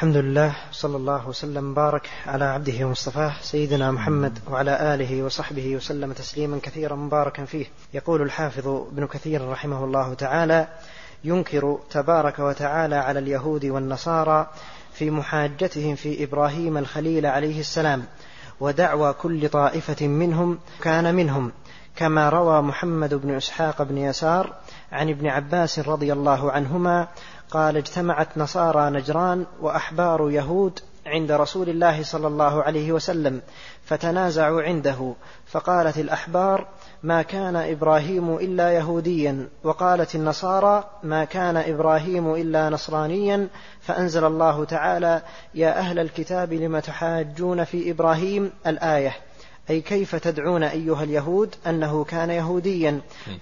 الحمد لله، صلى الله وسلم بارك على عبده ومصطفاه سيدنا محمد وعلى آله وصحبه وسلم تسليما كثيرا مباركا فيه. يقول الحافظ ابن كثير رحمه الله تعالى: ينكر تبارك وتعالى على اليهود والنصارى في محاجتهم في إبراهيم الخليل عليه السلام، ودعوى كل طائفة منهم كان منهم، كما روى محمد بن إسحاق بن يسار عن ابن عباس رضي الله عنهما قال: اجتمعت نصارى نجران وأحبار يهود عند رسول الله صلى الله عليه وسلم، فتنازعوا عنده، فقالت الأحبار: ما كان إبراهيم إلا يهوديا، وقالت النصارى: ما كان إبراهيم إلا نصرانيا، فأنزل الله تعالى: يا أهل الكتاب لم تحاجون في إبراهيم، الآية، أي كيف تدعون أيها اليهود أنه كان يهوديا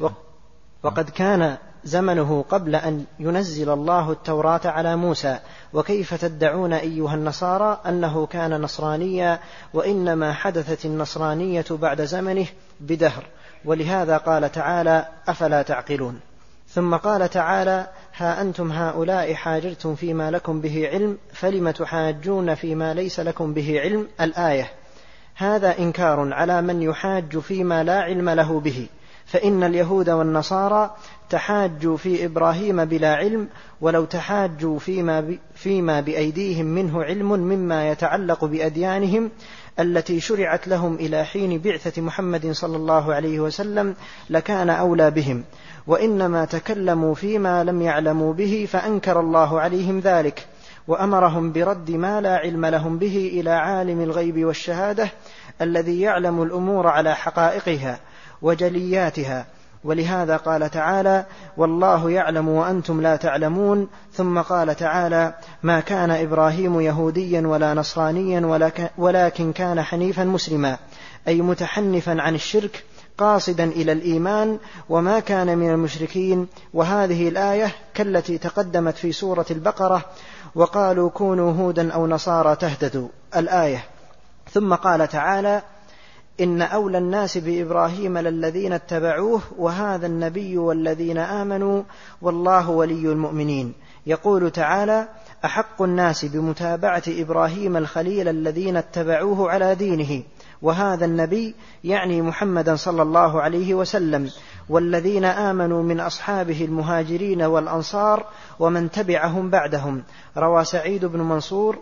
وقد كان زمنه قبل أن ينزل الله التوراة على موسى، وكيف تدعون أيها النصارى أنه كان نصرانيا، وإنما حدثت النصرانية بعد زمنه بدهر، ولهذا قال تعالى: أفلا تعقلون. ثم قال تعالى: ها أنتم هؤلاء حاجرتم فيما لكم به علم، فلم تحاجون فيما ليس لكم به علم، الآية. هذا إنكار على من يحاج فيما لا علم له به، فإن اليهود والنصارى تحاجوا في إبراهيم بلا علم، ولو تحاجوا فيما بأيديهم منه علم مما يتعلق بأديانهم التي شرعت لهم إلى حين بعثة محمد صلى الله عليه وسلم لكان أولى بهم، وإنما تكلموا فيما لم يعلموا به، فأنكر الله عليهم ذلك، وأمرهم برد ما لا علم لهم به إلى عالم الغيب والشهادة الذي يعلم الأمور على حقائقها وجلياتها. ولهذا قال تعالى: والله يعلم وأنتم لا تعلمون. ثم قال تعالى: ما كان إبراهيم يهوديا ولا نصرانيا ولكن كان حنيفا مسلما، أي متحنفا عن الشرك قاصدا إلى الإيمان، وما كان من المشركين. وهذه الآية كالتي تقدمت في سورة البقرة: وقالوا كونوا هودا أو نصارى تهتدوا، الآية. ثم قال تعالى: إن أولى الناس بإبراهيم للذين اتبعوه وهذا النبي والذين آمنوا والله ولي المؤمنين. يقول تعالى: أحق الناس بمتابعة إبراهيم الخليل الذين اتبعوه على دينه، وهذا النبي يعني محمدا صلى الله عليه وسلم، والذين آمنوا من أصحابه المهاجرين والأنصار ومن تبعهم بعدهم. روى سعيد بن منصور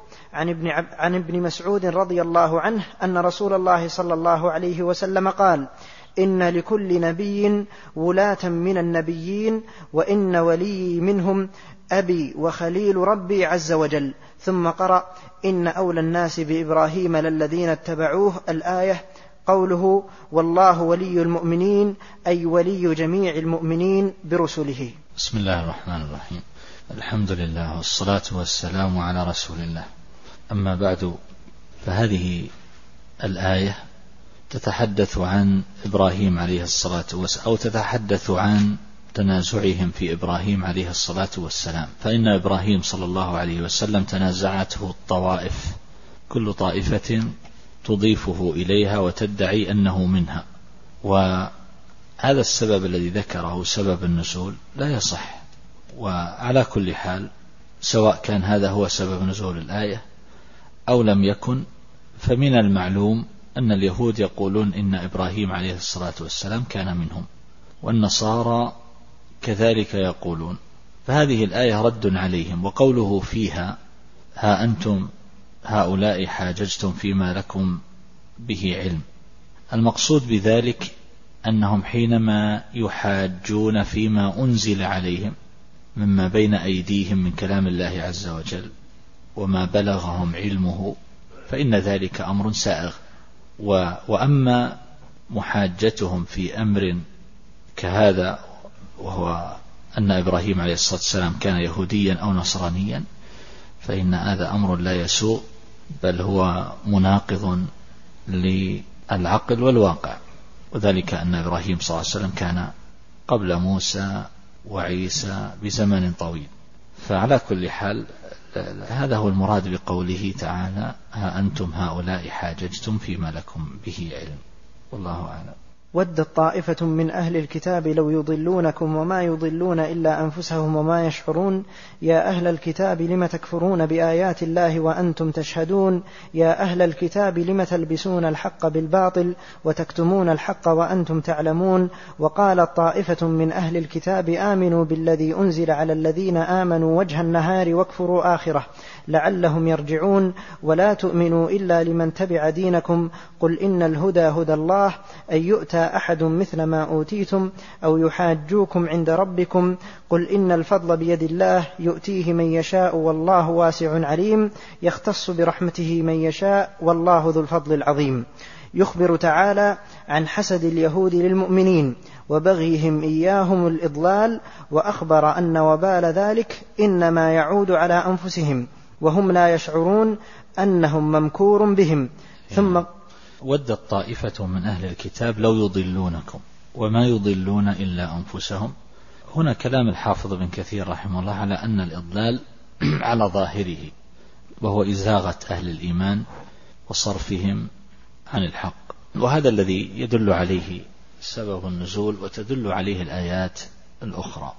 عن ابن مسعود رضي الله عنه أن رسول الله صلى الله عليه وسلم قال: إن لكل نبي ولاة من النبيين، وإن ولي منهم أبي وخليل ربي عز وجل. ثم قرأ: إن أولى الناس بإبراهيم للذين اتبعوه، الآية. قوله: والله ولي المؤمنين، أي ولي جميع المؤمنين برسله. بسم الله الرحمن الرحيم. الحمد لله والصلاة والسلام على رسول الله. أما بعد، فهذه الآية تتحدث عن إبراهيم عليه الصلاة والسلام، أو تتحدث عن تنازعهم في إبراهيم عليه الصلاة والسلام. فإن إبراهيم صلى الله عليه وسلم تنازعته الطوائف، كل طائفة تضيفه إليها وتدعي أنه منها، وهذا السبب الذي ذكره سبب النزول لا يصح. وعلى كل حال، سواء كان هذا هو سبب نزول الآية أو لم يكن، فمن المعلوم أن اليهود يقولون إن إبراهيم عليه الصلاة والسلام كان منهم، والنصارى كذلك يقولون، فهذه الآية رد عليهم. وقوله فيها: ها أنتم هؤلاء حاججتم فيما لكم به علم، المقصود بذلك أنهم حينما يحاجون فيما أنزل عليهم مما بين أيديهم من كلام الله عز وجل وما بلغهم علمه، فإن ذلك أمر سائغ. وأما محاجتهم في أمر كهذا، وهو أن إبراهيم عليه الصلاة والسلام كان يهوديا أو نصرانيا، فإن هذا أمر لا يسوء، بل هو مناقض للعقل والواقع. وذلك أن إبراهيم صلى الله عليه وسلم كان قبل موسى وعيسى بزمن طويل. فعلى كل حال، هذا هو المراد بقوله تعالى: ها أنتم هؤلاء حاججتم فيما لكم به علم. والله أعلم. ودت طائفة من أهل الكتاب لو يضلونكم وما يضلون إلا أنفسهم وما يشعرون يا أهل الكتاب لم تكفرون بآيات الله وأنتم تشهدون يا أهل الكتاب لم تلبسون الحق بالباطل وتكتمون الحق وأنتم تعلمون وقالت طائفة من أهل الكتاب آمنوا بالذي أنزل على الذين آمنوا وجه النهار واكفروا آخره لعلهم يرجعون ولا تؤمنوا إلا لمن تبع دينكم قل إن الهدى هدى الله أن يؤتى أحد مثل ما أوتيتم أو يحاجوكم عند ربكم قل إن الفضل بيد الله يؤتيه من يشاء والله واسع عليم يختص برحمته من يشاء والله ذو الفضل العظيم. يخبر تعالى عن حسد اليهود للمؤمنين وبغيهم إياهم الإضلال وأخبر أن وبال ذلك إنما يعود على أنفسهم وهم لا يشعرون أنهم ممكور بهم. ثم ودت طائفة من أهل الكتاب لو يضلونكم وما يضلون إلا أنفسهم. هنا كلام الحافظ بن كثير رحمه الله على أن الإضلال على ظاهره وهو إزاغة أهل الإيمان وصرفهم عن الحق، وهذا الذي يدل عليه سبب النزول وتدل عليه الآيات الأخرى.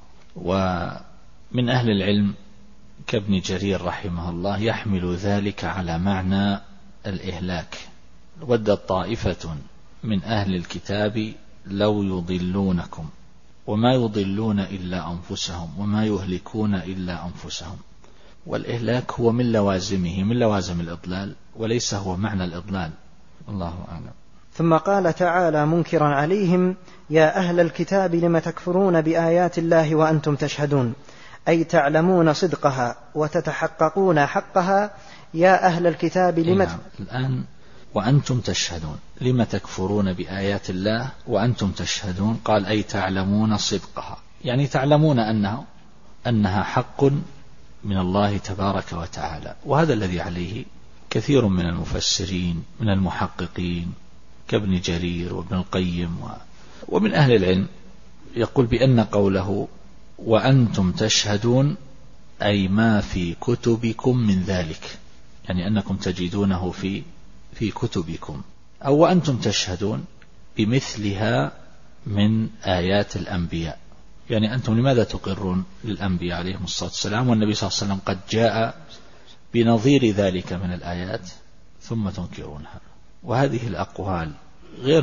ومن أهل العلم كابن جرير رحمه الله يحمل ذلك على معنى الإهلاك. ودت طائفة من أهل الكتاب لو يضلونكم وما يضلون إلا أنفسهم وما يهلكون إلا أنفسهم. والإهلاك هو من لوازمه، من لوازم الإضلال، وليس هو معنى الإضلال. الله أعلم. ثم قال تعالى منكرا عليهم يا أهل الكتاب لم تكفرون بآيات الله وأنتم تشهدون، أي تعلمون صدقها وتتحققون حقها. يا أهل الكتاب الآن وأنتم تشهدون، لم تكفرون بآيات الله وأنتم تشهدون، قال أي تعلمون صدقها، يعني تعلمون أنها حق من الله تبارك وتعالى. وهذا الذي عليه كثير من المفسرين من المحققين كابن جرير وابن القيم ومن أهل العلم، يقول بأن قوله وأنتم تشهدون أي ما في كتبكم من ذلك، يعني أنكم تجدونه في كتبكم، أو وأنتم تشهدون بمثلها من آيات الأنبياء. يعني أنتم لماذا تقرون للأنبياء عليهم الصلاة والسلام والنبي صلى الله عليه وسلم قد جاء بنظير ذلك من الآيات ثم تنكرونها؟ وهذه الأقوال غير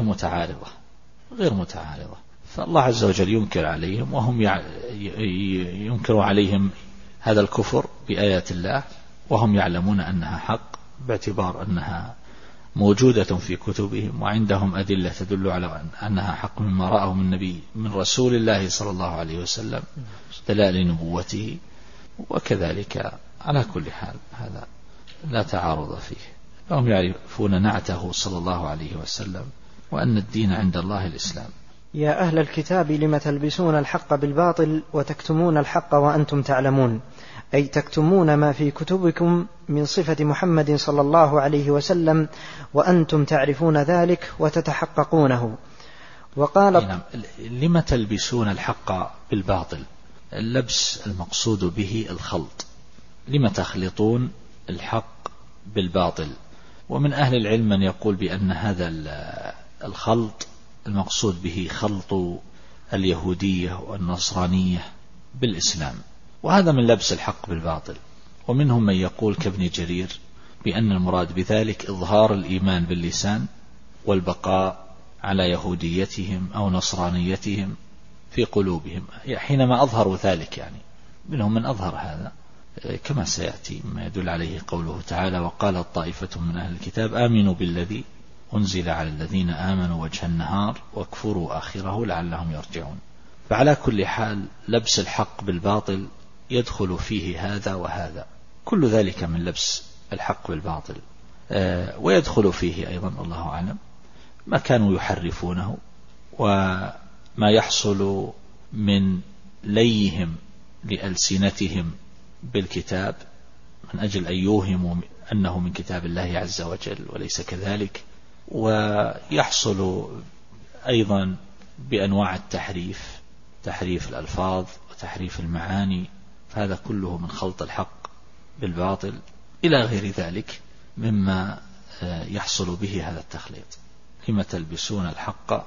متعارضة. فالله عز وجل ينكر عليهم وهم ينكر عليهم هذا الكفر بآيات الله وهم يعلمون أنها حق، باعتبار أنها موجودة في كتبهم وعندهم أدلة تدل على أنها حق مما رأوا من رسول الله صلى الله عليه وسلم دلائل نبوته. وكذلك على كل حال هذا لا تعارض فيه، فهم يعرفون نعته صلى الله عليه وسلم وأن الدين عند الله الإسلام. يا أهل الكتاب لم تلبسون الحق بالباطل وتكتمون الحق وأنتم تعلمون، أي تكتمون ما في كتبكم من صفة محمد صلى الله عليه وسلم وأنتم تعرفون ذلك وتتحققونه. وقال لم تلبسون الحق بالباطل، اللبس المقصود به الخلط، لم تخلطون الحق بالباطل. ومن أهل العلم من يقول بأن هذا الخلط المقصود به خلط اليهودية والنصرانية بالإسلام، وهذا من لبس الحق بالباطل. ومنهم من يقول كابن جرير بأن المراد بذلك إظهار الإيمان باللسان والبقاء على يهوديتهم أو نصرانيتهم في قلوبهم حينما أظهروا ذلك. يعني منهم من أظهر هذا كما سيأتي ما يدل عليه قوله تعالى وقالت طائفة من أهل الكتاب آمنوا بالذي أنزل على الذين آمنوا وجه النهار واكفروا آخره لعلهم يرجعون. فعلى كل حال لبس الحق بالباطل يدخل فيه هذا وهذا، كل ذلك من لبس الحق بالباطل. ويدخل فيه أيضا الله أعلم ما كانوا يحرفونه وما يحصل من ليهم لألسنتهم بالكتاب من أجل أن يوهموا أنه من كتاب الله عز وجل وليس كذلك، ويحصل أيضا بأنواع التحريف، تحريف الألفاظ وتحريف المعاني، فهذا كله من خلط الحق بالباطل إلى غير ذلك مما يحصل به هذا التخليط. لما تلبسون الحق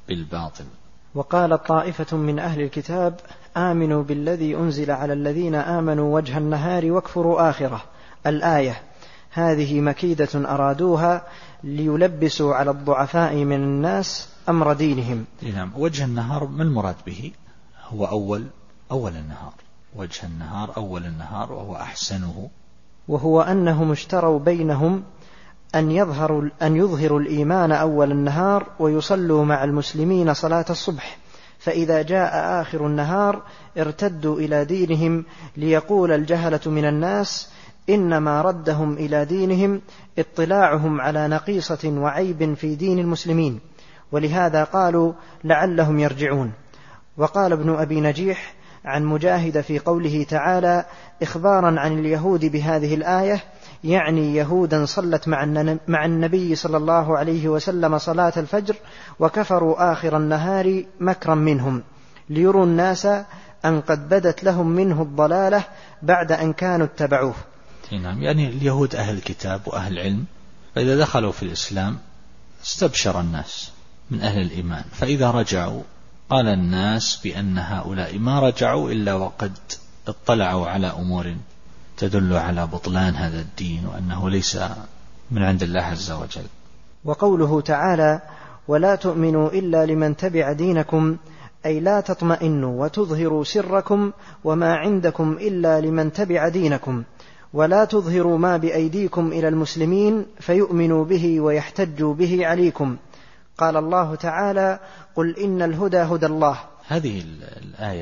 بالباطل. وقال طائفة من أهل الكتاب آمنوا بالذي أنزل على الذين آمنوا وجه النهار واكفروا آخره. الآية هذه مكيدة أرادوها ليلبسوا على الضعفاء من الناس أمر دينهم. نعم. وجه النهار ما المراد به؟ هو أول النهار. وجه النهار أول النهار وهو أحسنه، وهو أنهم اشتروا بينهم أن يظهروا الإيمان أول النهار ويصلوا مع المسلمين صلاة الصبح، فإذا جاء آخر النهار ارتدوا إلى دينهم، ليقول الجهلة من الناس إنما ردهم إلى دينهم اطلاعهم على نقيصة وعيب في دين المسلمين، ولهذا قالوا لعلهم يرجعون. وقال ابن أبي نجيح عن مجاهد في قوله تعالى إخبارا عن اليهود بهذه الآية، يعني يهودا صلت مع النبي صلى الله عليه وسلم صلاة الفجر وكفروا آخر النهار مكرا منهم، ليروا الناس أن قد بدت لهم منه الضلالة بعد أن كانوا اتبعوه. نعم. يعني اليهود أهل الكتاب وأهل العلم، فإذا دخلوا في الإسلام استبشر الناس من أهل الإيمان، فإذا رجعوا قال الناس بأن هؤلاء ما رجعوا إلا وقد اطلعوا على أمور تدل على بطلان هذا الدين وأنه ليس من عند الله عز وجل. وقوله تعالى ولا تؤمنوا إلا لمن تبع دينكم، أي لا تطمئنوا وتظهروا سركم وما عندكم إلا لمن تبع دينكم، ولا تظهروا ما بأيديكم إلى المسلمين فيؤمنوا به ويحتجوا به عليكم. قال الله تعالى قل إن الهدى هدى الله. هذه الآية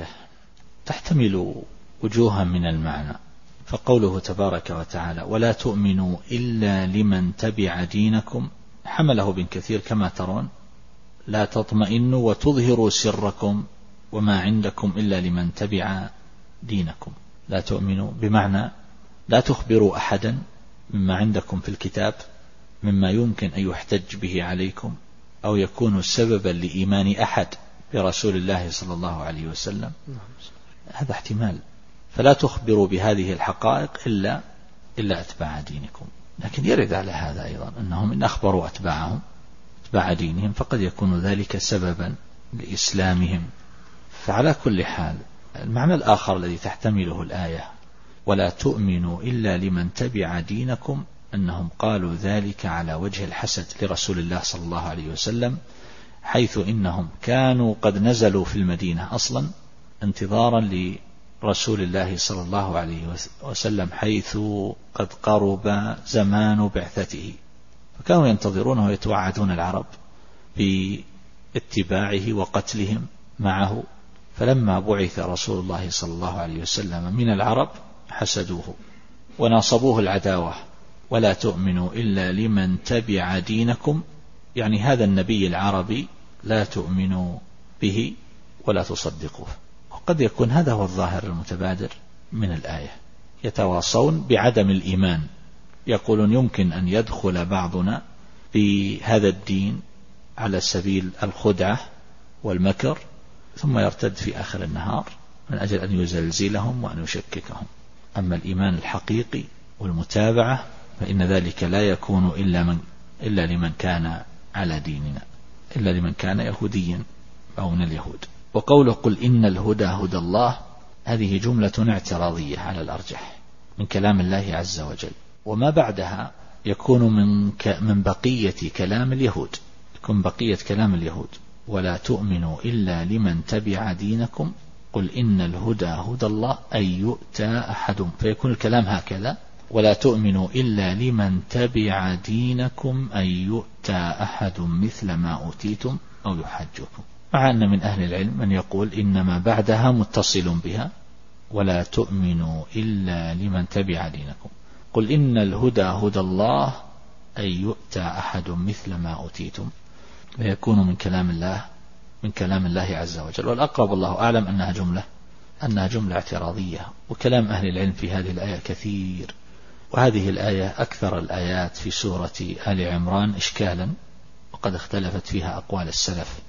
تحتمل وجوها من المعنى، فقوله تبارك وتعالى ولا تؤمنوا إلا لمن تبع دينكم حمله ابن كثير كما ترون لا تطمئنوا وتظهروا سركم وما عندكم إلا لمن تبع دينكم. لا تؤمنوا بمعنى لا تخبروا أحدا مما عندكم في الكتاب مما يمكن أن يحتج به عليكم أو يكون سببا لإيمان أحد برسول الله صلى الله عليه وسلم. هذا احتمال. فلا تخبروا بهذه الحقائق إلا أتباع دينكم. لكن يرد على هذا أيضا أنهم إن أخبروا أتباعهم أتباع دينهم فقد يكون ذلك سببا لإسلامهم. فعلى كل حال المعنى الآخر الذي تحتمله الآية ولا تؤمنوا إلا لمن تبع دينكم أنهم قالوا ذلك على وجه الحسد لرسول الله صلى الله عليه وسلم، حيث إنهم كانوا قد نزلوا في المدينة أصلا انتظارا لرسول الله صلى الله عليه وسلم، حيث قد قرب زمان بعثته، فكانوا ينتظرونه ويتوعدون العرب باتباعه وقتلهم معه. فلما بعث رسول الله صلى الله عليه وسلم من العرب حسدوه وناصبوه العداوة. ولا تؤمنوا إلا لمن تبع دينكم، يعني هذا النبي العربي لا تؤمنوا به ولا تصدقوه. وقد يكون هذا هو الظاهر المتبادر من الآية، يتواصون بعدم الإيمان، يقولون يمكن أن يدخل بعضنا بهذا الدين على سبيل الخدعة والمكر ثم يرتد في آخر النهار من أجل أن يزلزلهم وأن يشككهم. أما الإيمان الحقيقي والمتابعة فإن ذلك لا يكون إلا لمن كان على ديننا، إلا لمن كان يهوديا أو من اليهود. وقوله قل إن الهدى هدى الله، هذه جملة اعتراضية على الأرجح من كلام الله عز وجل، وما بعدها يكون من بقية كلام اليهود، يكون بقية كلام اليهود. ولا تؤمنوا إلا لمن تبع دينكم قل إن الهدى هدى الله أن يؤتى أحد، فيكون الكلام هكذا ولا تؤمنوا إلا لمن تبع دينكم أن يؤتى أحد مثل ما أوتيتم أو يحجكم، مع أن من أهل العلم من يقول إنما بعدها متصل بها ولا تؤمنوا إلا لمن تبع دينكم قل إن الهدى هدى الله أن يؤتى أحد مثل ما أوتيتم، فيكون من كلام الله عز وجل. والأقرب الله أعلم أنها جملة اعتراضية. وكلام أهل العلم في هذه الآية كثير، وهذه الآية أكثر الآيات في سورة آل عمران إشكالا، وقد اختلفت فيها أقوال السلف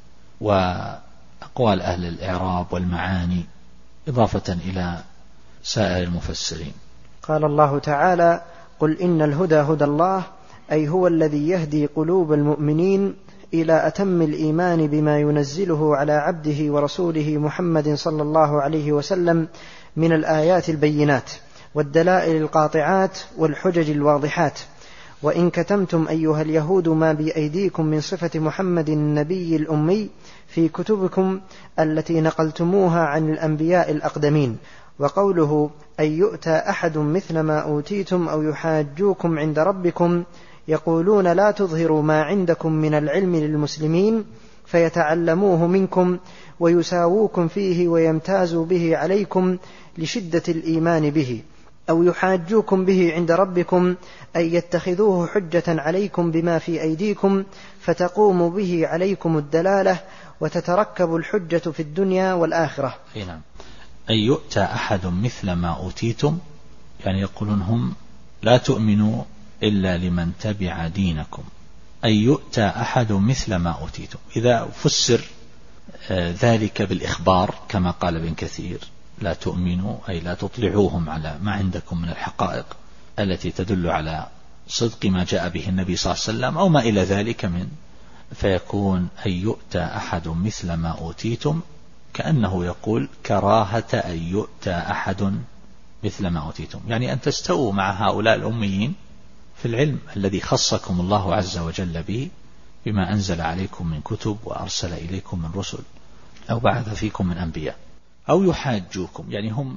وأقوال أهل الإعراب والمعاني إضافة إلى سائر المفسرين. قال الله تعالى قل إن الهدى هدى الله، أي هو الذي يهدي قلوب المؤمنين إلى أتم الإيمان بما ينزله على عبده ورسوله محمد صلى الله عليه وسلم من الآيات البينات والدلائل القاطعات والحجج الواضحات. وإن كتمتم أيها اليهود ما بأيديكم من صفة محمد النبي الأمي في كتبكم التي نقلتموها عن الأنبياء الأقدمين. وقوله أن يؤتى أحد مثل ما أوتيتم أو يحاجوكم عند ربكم يقولون لا تظهروا ما عندكم من العلم للمسلمين فيتعلموه منكم ويساووكم فيه ويمتازوا به عليكم لشدة الإيمان به، أو يحاجوكم به عند ربكم أن يتخذوه حجة عليكم بما في أيديكم فتقوم به عليكم الدلالة وتتركب الحجة في الدنيا والآخرة. نعم. أن يؤتى أحد مثل ما أوتيتم، يعني يقولون هم لا تؤمنوا إلا لمن تبع دينكم. أن يؤتى أحد مثل ما أوتيتم، إذا فسر ذلك بالإخبار كما قال ابن كثير لا تؤمنوا أي لا تطلعوهم على ما عندكم من الحقائق التي تدل على صدق ما جاء به النبي صلى الله عليه وسلم أو ما إلى ذلك من، فيكون أن يؤتى أحد مثل ما أوتيتم كأنه يقول كراهة أن يؤتى أحد مثل ما أوتيتم، يعني أن تستووا مع هؤلاء الأميين في العلم الذي خصكم الله عز وجل به بما أنزل عليكم من كتب وأرسل إليكم من رسل أو بعث فيكم من أنبياء، أو يحاجوكم، يعني هم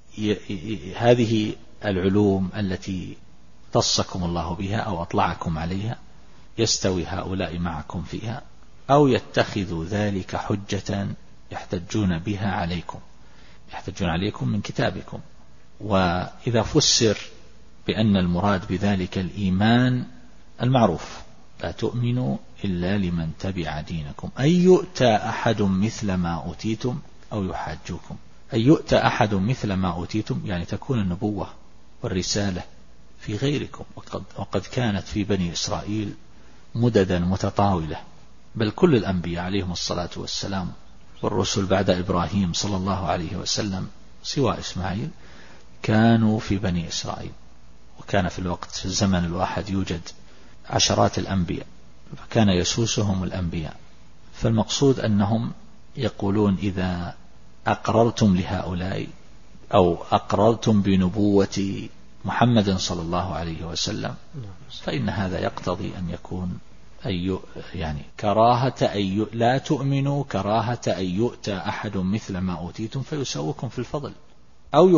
هذه العلوم التي خصكم الله بها أو أطلعكم عليها يستوي هؤلاء معكم فيها، أو يتخذوا ذلك حجة يحتجون بها عليكم، يحتجون عليكم من كتابكم. وإذا فسر بأن المراد بذلك الإيمان المعروف لا تؤمنوا إلا لمن تبع دينكم، أن يؤتى أحد مثل ما أوتيتم أو يحاجوكم. أن يؤتى أحد مثل ما أوتيتم يعني تكون النبوة والرسالة في غيركم، وقد كانت في بني إسرائيل مددا متطاولة، بل كل الأنبياء عليهم الصلاة والسلام والرسل بعد إبراهيم صلى الله عليه وسلم سوى إسماعيل كانوا في بني إسرائيل، وكان في الوقت في الزمن الواحد يوجد عشرات الأنبياء فكان يسوسهم الأنبياء. فالمقصود أنهم يقولون إذا أقررتم لهؤلاء أو أقررتم بنبوة محمد صلى الله عليه وسلم فإن هذا يقتضي أن يكون يعني كراهة لا تؤمنوا كراهة أن يؤتى أحد مثل ما أوتيتم فيسوكم في الفضل، أو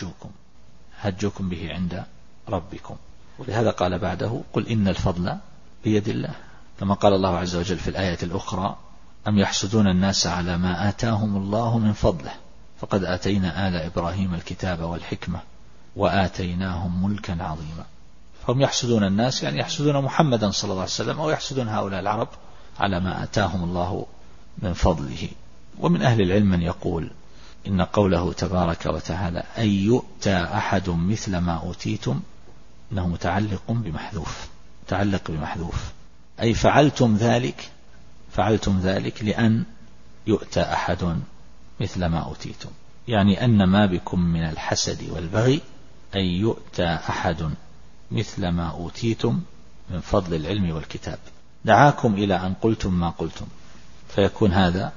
يحاجوكم به عند ربكم. ولهذا قال بعده قل إن الفضل بيد الله، كما قال الله عز وجل في الآية الأخرى أم يحسدون الناس على ما آتاهم الله من فضله فقد آتينا آل إبراهيم الكتاب والحكمة وآتيناهم ملكا عظيما. فهم يحسدون الناس يعني يحسدون محمدا صلى الله عليه وسلم أو يحسدون هؤلاء العرب على ما آتاهم الله من فضله. ومن أهل العلم من يقول إن قوله تبارك وتعالى أن يؤتى أحد مثل ما أوتيتم إنه متعلق بمحذوف، أي فعلتم ذلك لأن يؤتى أحد مثل ما أوتيتم، يعني أن ما بكم من الحسد والبغي أن يؤتى أحد مثل ما أوتيتم من فضل العلم والكتاب دعاكم إلى أن قلتم ما قلتم، فيكون هذا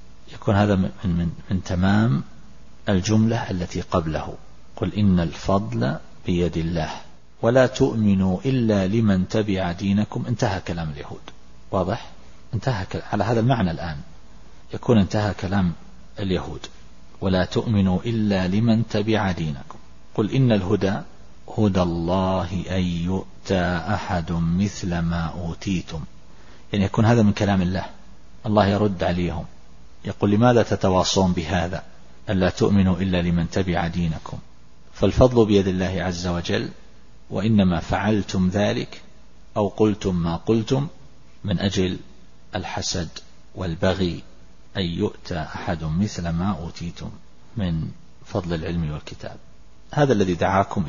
من تمام الجملة التي قبله قل إن الفضل بيد الله ولا تؤمنوا إلا لمن تبع دينكم. انتهى كلام اليهود، واضح؟ انتهى على هذا المعنى الآن يكون انتهى كلام اليهود ولا تؤمنوا إلا لمن تبع دينكم. قل إن الهدى هدى الله أن يؤتى أحد مثل ما أوتيتم، يعني يكون هذا من كلام الله. الله يرد عليهم يقول لماذا تتواصون بهذا ألا تؤمنوا إلا لمن تبع دينكم، فالفضل بيد الله عز وجل، وإنما فعلتم ذلك أو قلتم ما قلتم من أجل الحسد والبغي أن يؤتى أحد مثل ما أوتيتم من فضل العلم والكتاب. هذا الذي دعاكم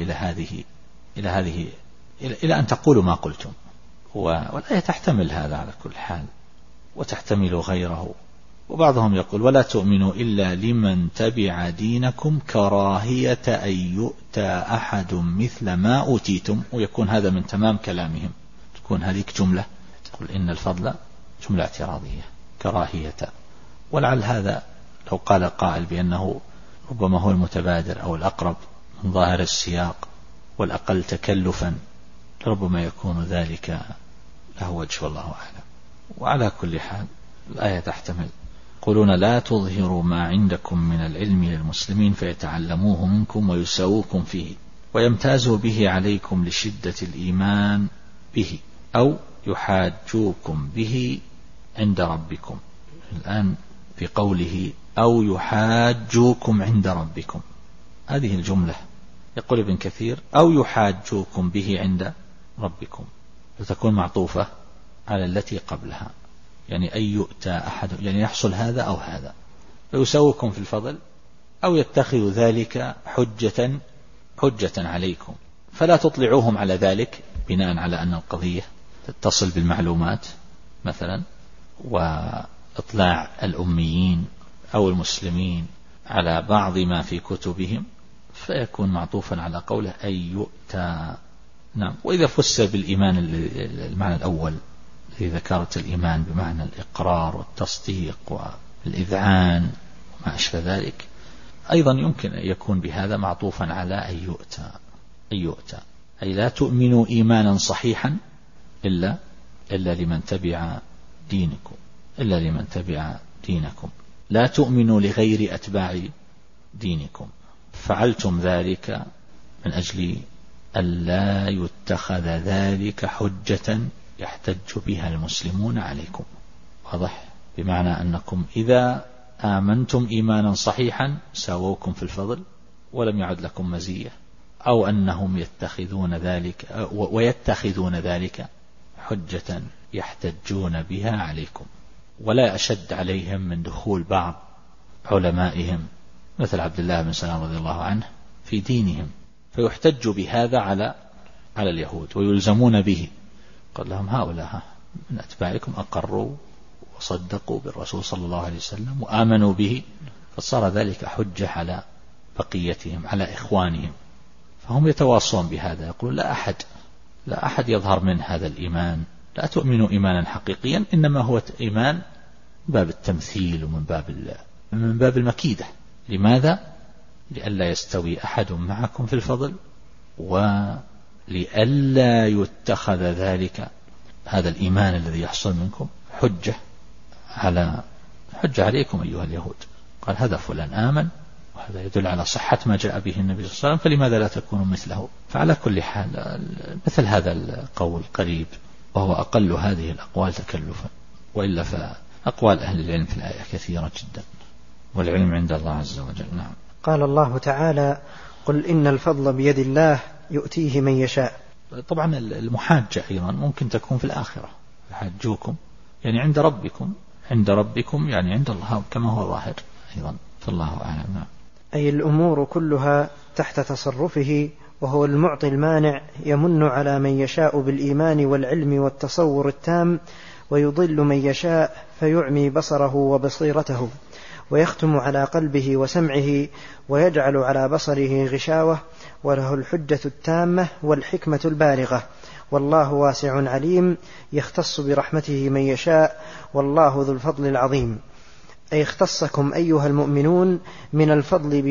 إلى أن تقولوا ما قلتم، والآية تحتمل هذا على كل حال وتحتمل غيره. وبعضهم يقول ولا تؤمنوا إلا لمن تبع دينكم كراهية أن يؤتى أحد مثل ما أوتيتم، ويكون هذا من تمام كلامهم، تكون هذه جملة تقول إن الفضل جملة اعتراضية كراهية. ولعل هذا لو قال قائل بأنه ربما هو المتبادر أو الأقرب من ظاهر السياق والأقل تكلفا ربما يكون ذلك له وجه والله أعلم. وعلى كل حال الآية تحتمل. يقولون لا تظهروا ما عندكم من العلم للمسلمين فيتعلموه منكم ويساووكم فيه ويمتازوا به عليكم لشدة الإيمان به أو يحاجوكم به عند ربكم. الآن في قوله أو يحاجوكم عند ربكم، هذه الجملة يقول ابن كثير أو يحاجوكم به عند ربكم فتكون معطوفة على التي قبلها، يعني أن يؤتى أحد، يعني يحصل هذا أو هذا فيساوكم في الفضل أو يتخذ ذلك حجة عليكم فلا تطلعوهم على ذلك بناء على أن القضية تتصل بالمعلومات مثلا، وإطلاع الأميين أو المسلمين على بعض ما في كتبهم فيكون معطوفا على قوله أن يؤتى. نعم. وإذا فسر بالإيمان المعنى الأول الذي ذكرت الإيمان بمعنى الإقرار والتصديق والإذعان وما أشبه ذلك أيضا يمكن أن يكون بهذا معطوفا على أن يؤتى أي لا تؤمنوا إيمانا صحيحا إلا لمن تبع دينكم لا تؤمنوا لغير أتباع دينكم فعلتم ذلك من أجل ألا يتخذ ذلك حجة يحتج بها المسلمون عليكم. واضح؟ بمعنى أنكم إذا آمنتم إيمانا صحيحا ساووكم في الفضل ولم يعد لكم مزية، أو أنهم يتخذون ذلك حجة يحتجون بها عليكم، ولا أشد عليهم من دخول بعض علمائهم مثل عبد الله بن سلام رضي الله عنه في دينهم فيحتج بهذا على اليهود ويلزمون به. قال لهم هؤلاء من أتباعكم أقروا وصدقوا بالرسول صلى الله عليه وسلم وآمنوا به، فصار ذلك حجة على بقيتهم على إخوانهم، فهم يتواصون بهذا. يقول لا أحد يظهر من هذا الإيمان، لا تؤمنوا إيمانا حقيقيا، إنما هو إيمان من باب التمثيل ومن باب المكيدة. لماذا؟ لئلا يستوي أحد معكم في الفضل ولئلا يتخذ ذلك هذا الإيمان الذي يحصل منكم حجة عليكم أيها اليهود. قال هذا فلان آمن وهذا يدل على صحة ما جاء به النبي صلى الله عليه وسلم فلماذا لا تكونوا مثله؟ فعلى كل حال مثل هذا القول قريب وهو أقل هذه الأقوال تكلفا، وإلا فأقوال أهل العلم في الآية كثيرة جدا والعلم عند الله عز وجل. نعم. قال الله تعالى قل إن الفضل بيد الله يؤتيه من يشاء. طبعا المحاجة أيضا ممكن تكون في الآخرة، يحاجوكم يعني عند ربكم يعني عند الله كما هو ظاهر أيضا، فالله أعلم. نعم. أي الأمور كلها تحت تصرفه، وهو المعطي المانع، يمن على من يشاء بالإيمان والعلم والتصور التام، ويضل من يشاء فيعمي بصره وبصيرته، ويختم على قلبه وسمعه، ويجعل على بصره غشاوة، وله الحجة التامة والحكمة البالغة، والله واسع عليم، يختص برحمته من يشاء، والله ذو الفضل العظيم. أي اختصكم أيها المؤمنون من الفضل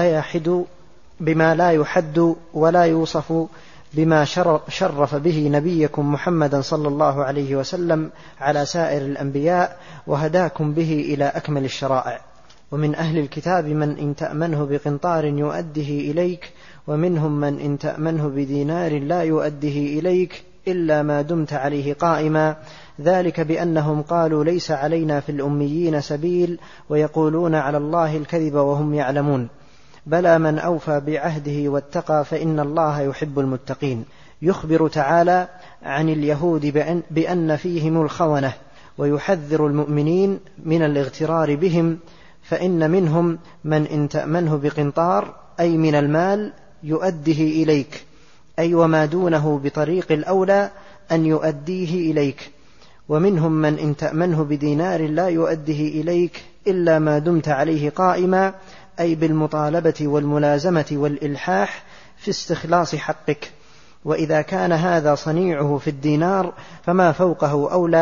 بما لا يحد ولا يوصف، بما شرف به نبيكم محمدا صلى الله عليه وسلم على سائر الأنبياء، وهداكم به إلى أكمل الشرائع. ومن أهل الكتاب من إن تأمنه بقنطار يؤديه إليك، ومنهم من إن تأمنه بدينار لا يؤديه إليك إلا ما دمت عليه قائما، ذلك بأنهم قالوا ليس علينا في الأميين سبيل، ويقولون على الله الكذب وهم يعلمون. بلى من أوفى بعهده واتقى فإن الله يحب المتقين. يخبر تعالى عن اليهود بأن فيهم الخونة، ويحذر المؤمنين من الاغترار بهم، فإن منهم من إن تأمنه بقنطار أي من المال يؤديه إليك، أي وما دونه بطريق الأولى أن يؤديه إليك، ومنهم من إن تأمنه بدينار لا يؤديه إليك إلا ما دمت عليه قائما، أي بالمطالبة والملازمة والإلحاح في استخلاص حقك. وإذا كان هذا صنيعه في الدينار فما فوقه أولى،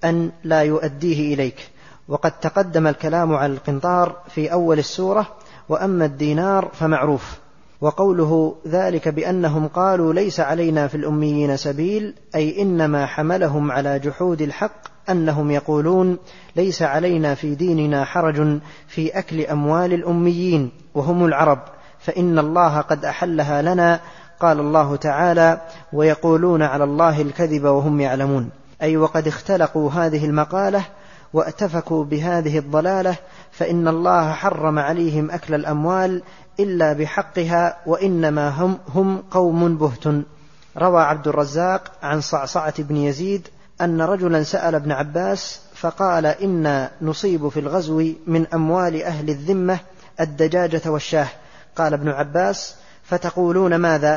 أن لا يؤديه إليك. وقد تقدم الكلام على القنطار في أول السورة، وأما الدينار فمعروف. وقوله ذلك بأنهم قالوا ليس علينا في الأميين سبيل، أي إنما حملهم على جحود الحق أنهم يقولون ليس علينا في ديننا حرج في أكل أموال الأميين وهم العرب، فإن الله قد أحلها لنا. قال الله تعالى: ويقولون على الله الكذب وهم يعلمون، أي وقد اختلقوا هذه المقالة واتفكوا بهذه الضلالة، فإن الله حرم عليهم أكل الأموال إلا بحقها، وإنما هم قوم بهت. روى عبد الرزاق عن صعصعة بن يزيد أن رجلا سأل ابن عباس فقال: إنا نصيب في الغزو من أموال أهل الذمة الدجاجة والشاه. قال ابن عباس: فتقولون ماذا؟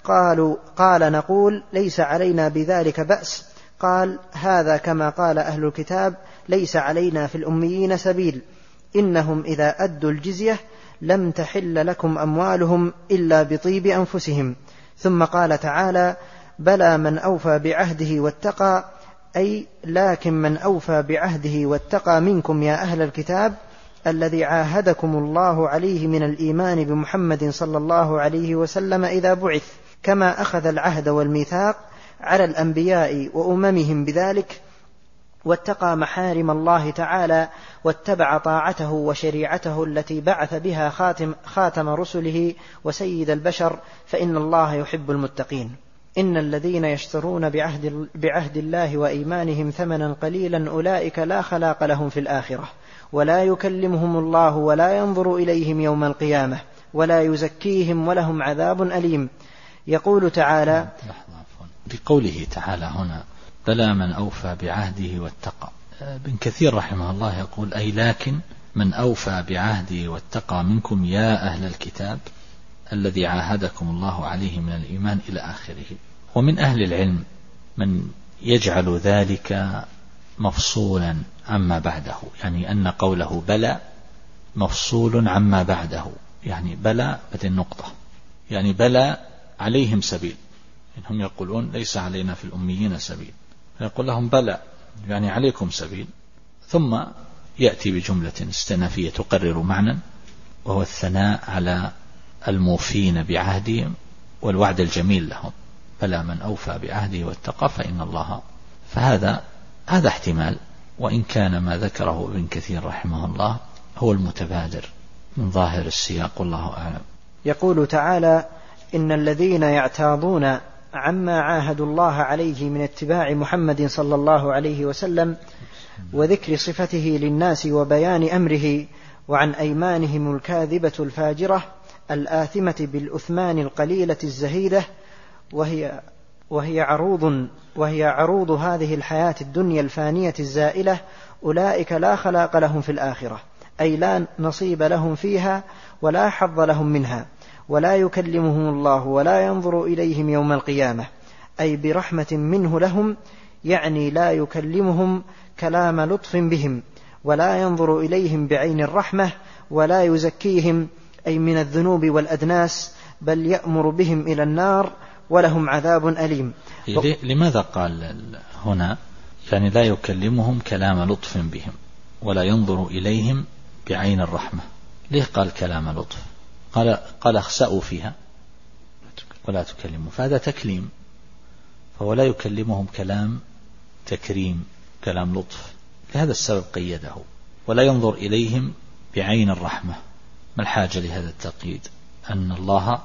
قال: نقول ليس علينا بذلك بأس. قال: هذا كما قال أهل الكتاب: ليس علينا في الأميين سبيل، إنهم إذا أدوا الجزية لم تحل لكم أموالهم إلا بطيب أنفسهم. ثم قال تعالى: بلى من أوفى بعهده واتقى، أي لكن من أوفى بعهده واتقى منكم يا أهل الكتاب الذي عاهدكم الله عليه من الإيمان بمحمد صلى الله عليه وسلم إذا بعث، كما أخذ العهد والميثاق على الأنبياء وأممهم بذلك، واتقى محارم الله تعالى واتبع طاعته وشريعته التي بعث بها خاتم رسله وسيد البشر، فإن الله يحب المتقين. إن الذين يشترون بعهد الله وإيمانهم ثمنا قليلا أولئك لا خلاق لهم في الآخرة، ولا يكلمهم الله ولا ينظر إليهم يوم القيامة ولا يزكيهم ولهم عذاب أليم. يقول تعالى: بقوله تعالى هنا: بلى من أوفى بعهده واتقى. ابن كثير رحمه الله يقول: أي لكن من أوفى بعهده واتقى منكم يا أهل الكتاب الذي عاهدكم الله عليه من الإيمان إلى آخره. ومن أهل العلم من يجعل ذلك مفصولا عما بعده، يعني أن قوله بلى مفصول عما بعده، يعني بلى بدل نقطة، يعني بلى عليهم سبيل، إنهم يقولون ليس علينا في الأميين سبيل، فيقول لهم بلى يعني عليكم سبيل، ثم يأتي بجملة استئنافية تقرر معنى، وهو الثناء على الموفين بعهدهم والوعد الجميل لهم. بلى من أوفى بعهده واتقى فإن الله. فهذا احتمال، وإن كان ما ذكره ابن كثير رحمه الله هو المتبادر من ظاهر السياق، والله أعلم. يقول تعالى: إن الذين يعتاضون عما عاهدوا الله عليه من اتباع محمد صلى الله عليه وسلم وذكر صفته للناس وبيان أمره، وعن أيمانهم الكاذبة الفاجرة الآثمة بالأثمان القليلة الزهيدة، وهي عروض هذه الحياة الدنيا الفانية الزائلة، أولئك لا خلاق لهم في الآخرة، أي لا نصيب لهم فيها ولا حظ لهم منها، ولا يكلمهم الله ولا ينظر إليهم يوم القيامة، أي برحمة منه لهم، يعني لا يكلمهم كلام لطف بهم، ولا ينظر إليهم بعين الرحمة، ولا يزكيهم أي من الذنوب والأدناس، بل يأمر بهم إلى النار ولهم عذاب أليم. لماذا قال هنا يعني لا يكلمهم كلام لطف بهم ولا ينظر إليهم بعين الرحمة؟ ليه قال كلام لطف؟ قال اخسأوا فيها ولا تكلموا، فهذا تكليم، فهو لا يكلمهم كلام تكريم، كلام لطف، لهذا السبب قيده. ولا ينظر إليهم بعين الرحمة. ما الحاجة لهذا التقييد؟ أن الله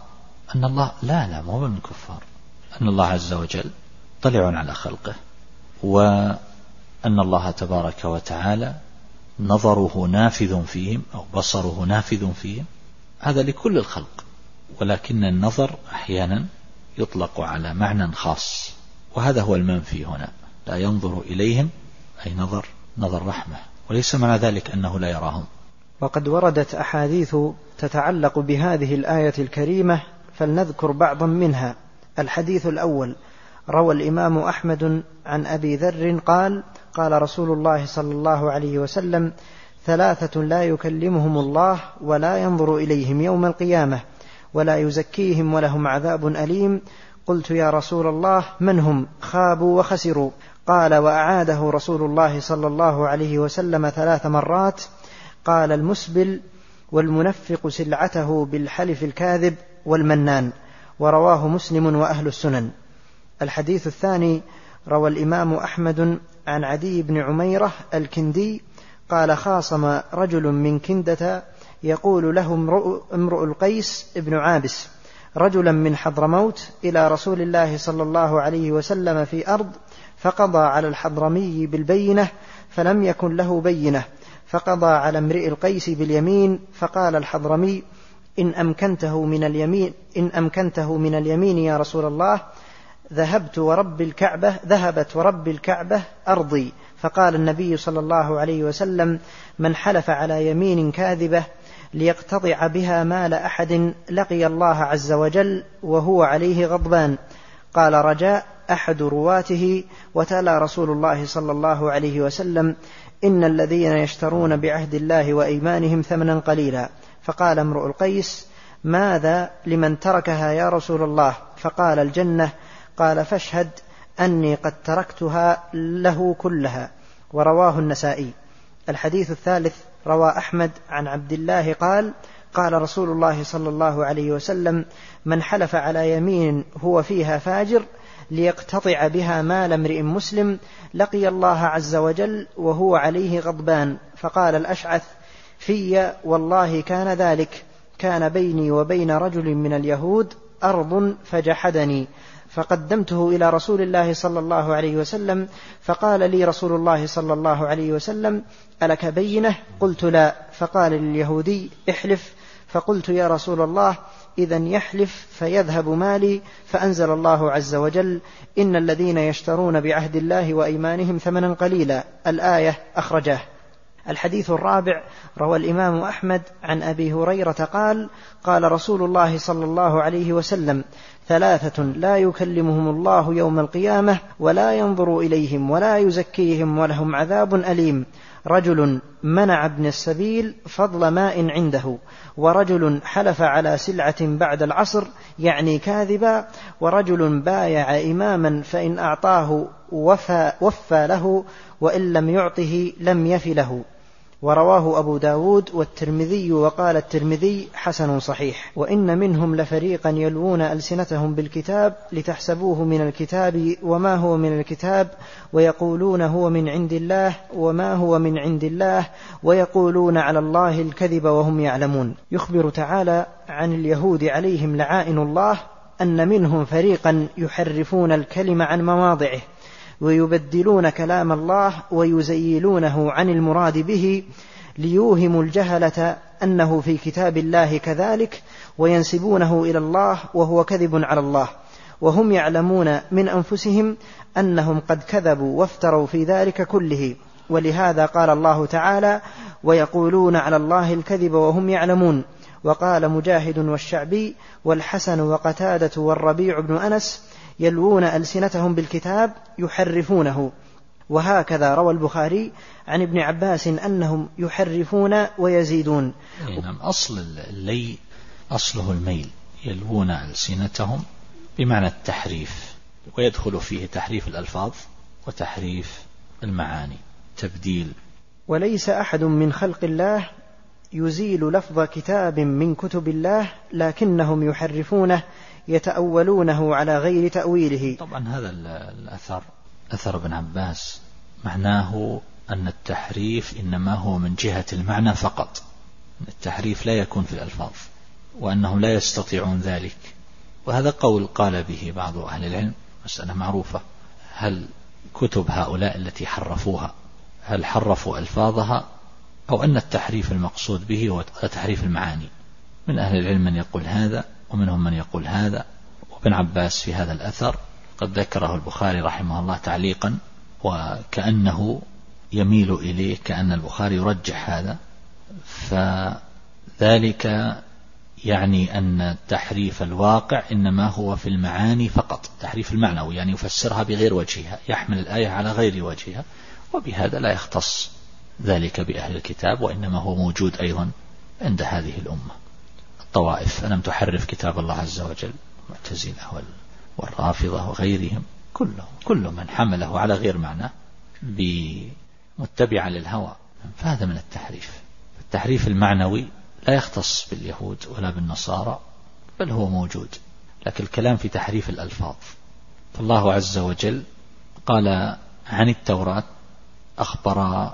لا مو من الكفار، أن الله عز وجل طلع على خلقه، وأن الله تبارك وتعالى نظره نافذ فيهم أو بصره نافذ فيهم، هذا لكل الخلق، ولكن النظر أحيانا يطلق على معنى خاص، وهذا هو المنفي هنا. لا ينظر إليهم أي نظر رحمة، وليس معنى ذلك أنه لا يراهم. وقد وردت أحاديث تتعلق بهذه الآية الكريمة، فلنذكر بعضا منها. الحديث الأول: روى الإمام أحمد عن أبي ذر قال: قال رسول الله صلى الله عليه وسلم: 3 لا يكلمهم الله ولا ينظر إليهم يوم القيامة ولا يزكيهم ولهم عذاب أليم. قلت: يا رسول الله من هم؟ خابوا وخسروا. قال: وأعاده رسول الله صلى الله عليه وسلم 3 مرات. قال: المسبل والمنفق سلعته بالحلف الكاذب والمنان. ورواه مسلم وأهل السنن. الحديث الثاني روى الإمام أحمد عن عدي بن عميرة الكندي قال: خاصم رجل من كندة يقول له امرؤ القيس ابن عابس رجلا من حضرموت إلى رسول الله صلى الله عليه وسلم في أرض، فقضى على الحضرمي بالبينة فلم يكن له بينة، فقضى على امرئ القيس باليمين، فقال الحضرمي: إن أمكنته من اليمين يا رسول الله ذهبت ورب الكعبة أرضي. فقال النبي صلى الله عليه وسلم: من حلف على يمين كاذبة ليقتطع بها مال أحد لقي الله عز وجل وهو عليه غضبان. قال رجاء أحد رواته: وتلا رسول الله صلى الله عليه وسلم: إن الذين يشترون بعهد الله وأيمانهم ثمنا قليلا. فقال امرؤ القيس: ماذا لمن تركها يا رسول الله؟ فقال: الجنة. قال: فاشهد أني قد تركتها له كلها. ورواه النسائي. الحديث الثالث روى أحمد عن عبد الله قال: قال رسول الله صلى الله عليه وسلم: من حلف على يمين هو فيها فاجر ليقتطع بها مال امرئ مسلم لقي الله عز وجل وهو عليه غضبان. فقال الأشعث: في والله كان ذلك، كان بيني وبين رجل من اليهود أرض فجحدني، فقدمته إلى رسول الله صلى الله عليه وسلم، فقال لي رسول الله صلى الله عليه وسلم: ألك بينة؟ قلت لا. فقال لليهودي: احلف. فقلت: يا رسول الله إذن يحلف فيذهب مالي. فأنزل الله عز وجل: إن الذين يشترون بعهد الله وأيمانهم ثمنا قليلا. الآية أخرجاه. الحديث الرابع روى الإمام أحمد عن أبي هريرة قال: قال رسول الله صلى الله عليه وسلم: 3 لا يكلمهم الله يوم القيامة ولا ينظر إليهم ولا يزكيهم ولهم عذاب أليم: رجل منع ابن السبيل فضل ماء عنده، ورجل حلف على سلعة بعد العصر يعني كاذبا، ورجل بايع إماما فإن أعطاه وفى له وإن لم يعطه لم يف له. ورواه أبو داود والترمذي، وقال الترمذي: حسن صحيح. وإن منهم لفريقا يلوون ألسنتهم بالكتاب لتحسبوه من الكتاب وما هو من الكتاب، ويقولون هو من عند الله وما هو من عند الله، ويقولون على الله الكذب وهم يعلمون. يخبر تعالى عن اليهود عليهم لعائن الله أن منهم فريقا يحرفون الكلم عن مواضعه، ويبدلون كلام الله ويزيلونه عن المراد به، ليوهموا الجهلة أنه في كتاب الله كذلك، وينسبونه إلى الله وهو كذب على الله، وهم يعلمون من أنفسهم أنهم قد كذبوا وافتروا في ذلك كله. ولهذا قال الله تعالى: ويقولون على الله الكذب وهم يعلمون. وقال مجاهد والشعبي والحسن وقتادة والربيع بن أنس: يلوون ألسنتهم بالكتاب يحرفونه. وهكذا روى البخاري عن ابن عباس أنهم يحرفون ويزيدون. أصل اللي أصله الميل، يلوون ألسنتهم بمعنى التحريف، ويدخل فيه تحريف الألفاظ وتحريف المعاني، تبديل. وليس أحد من خلق الله يزيل لفظ كتاب من كتب الله، لكنهم يحرفونه يتأولونه على غير تأويله. طبعا هذا الأثر أثر ابن عباس معناه أن التحريف إنما هو من جهة المعنى فقط، التحريف لا يكون في الألفاظ، وأنهم لا يستطيعون ذلك. وهذا قول قال به بعض أهل العلم، مسألة معروفة. هل كتب هؤلاء التي حرفوها هل حرفوا ألفاظها، أو أن التحريف المقصود به هو تحريف المعاني؟ من أهل العلم من يقول هذا، ومنهم من يقول هذا. وابن عباس في هذا الأثر قد ذكره البخاري رحمه الله تعليقا، وكأنه يميل إليه، كأن البخاري يرجح هذا، فذلك يعني أن تحريف الواقع إنما هو في المعاني فقط، تحريف المعنوي يعني يفسرها بغير وجهها، يحمل الآية على غير وجهها، وبهذا لا يختص ذلك بأهل الكتاب، وإنما هو موجود أيضا عند هذه الأمة. الطوائف ألم تحرف كتاب الله عز وجل، المعتزلة والرافضة وغيرهم، كل من حمله على غير معنى بمتبع للهوى، فهذا من التحريف. التحريف المعنوي لا يختص باليهود ولا بالنصارى، بل هو موجود، لكن الكلام في تحريف الألفاظ. فالله عز وجل قال عن التوراة، أخبر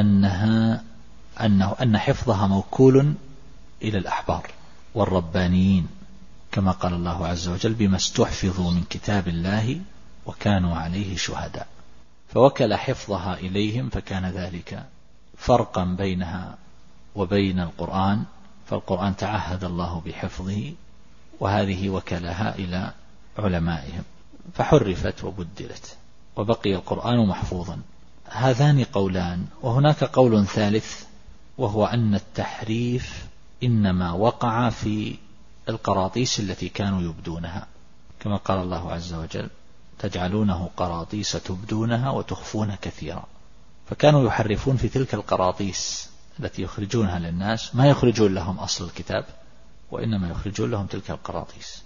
أن حفظها موكول إلى الأحبار والربانيين، كما قال الله عز وجل بما استحفظوا من كتاب الله وكانوا عليه شهداء، فوكل حفظها إليهم، فكان ذلك فرقا بينها وبين القرآن، فالقرآن تعهد الله بحفظه، وهذه وكلها إلى علمائهم، فحرفت وبدلت وبقي القرآن محفوظا. هذان قولان، وهناك قول ثالث، وهو أن التحريف إنما وقع في القراطيس التي كانوا يبدونها، كما قال الله عز وجل تجعلونه قراطيس تبدونها وتخفون كثيرا، فكانوا يحرفون في تلك القراطيس التي يخرجونها للناس، ما يخرجون لهم أصل الكتاب، وإنما يخرجون لهم تلك القراطيس.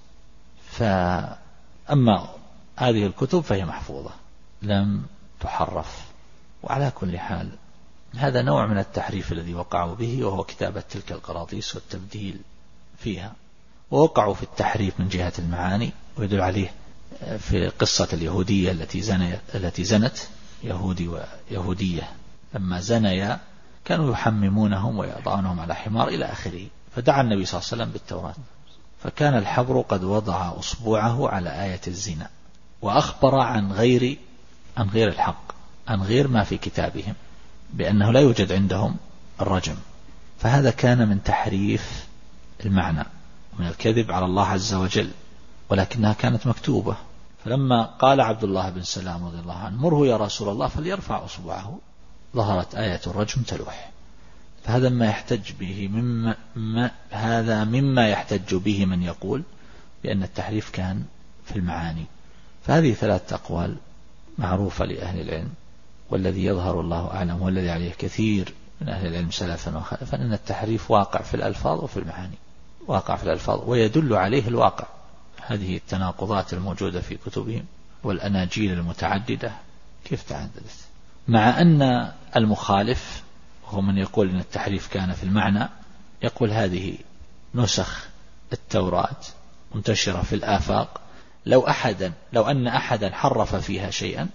فأما هذه الكتب فهي محفوظة لم تحرف. وعلى كل حال هذا نوع من التحريف الذي وقعوا به، وهو كتابة تلك القراطيس والتبديل فيها. ووقعوا في التحريف من جهة المعاني، ويدل عليه في قصة اليهودية التي زنت، يهودي ويهودية، لما زنيا كانوا يحممونهم ويضعونهم على حمار إلى آخره، فدعا النبي صلى الله عليه وسلم بالتوراة، فكان الحبر قد وضع أصبعه على آية الزنا، وأخبر عن غير الحق، عن غير ما في كتابهم، بأنه لا يوجد عندهم الرجم. فهذا كان من تحريف المعنى ومن الكذب على الله عز وجل، ولكنها كانت مكتوبة. فلما قال عبد الله بن سلام رضي الله عنه مره يا رسول الله فليرفع أصبعه، ظهرت آية الرجم تلوح. فهذا مما يحتج به من يقول بأن التحريف كان في المعاني. فهذه 3 أقوال معروفة لأهل العلم، والذي يظهر الله أعلم والذي عليه كثير من أهل العلم سلفا وخلفا أن التحريف واقع في الألفاظ وفي المعاني، واقع في الألفاظ ويدل عليه الواقع. هذه التناقضات الموجودة في كتبهم والأناجيل المتعددة كيف تعددت، مع أن المخالف وهو من يقول أن التحريف كان في المعنى يقول هذه نسخ التوراة منتشرة في الآفاق، لو أن أحدا حرف فيها شيئا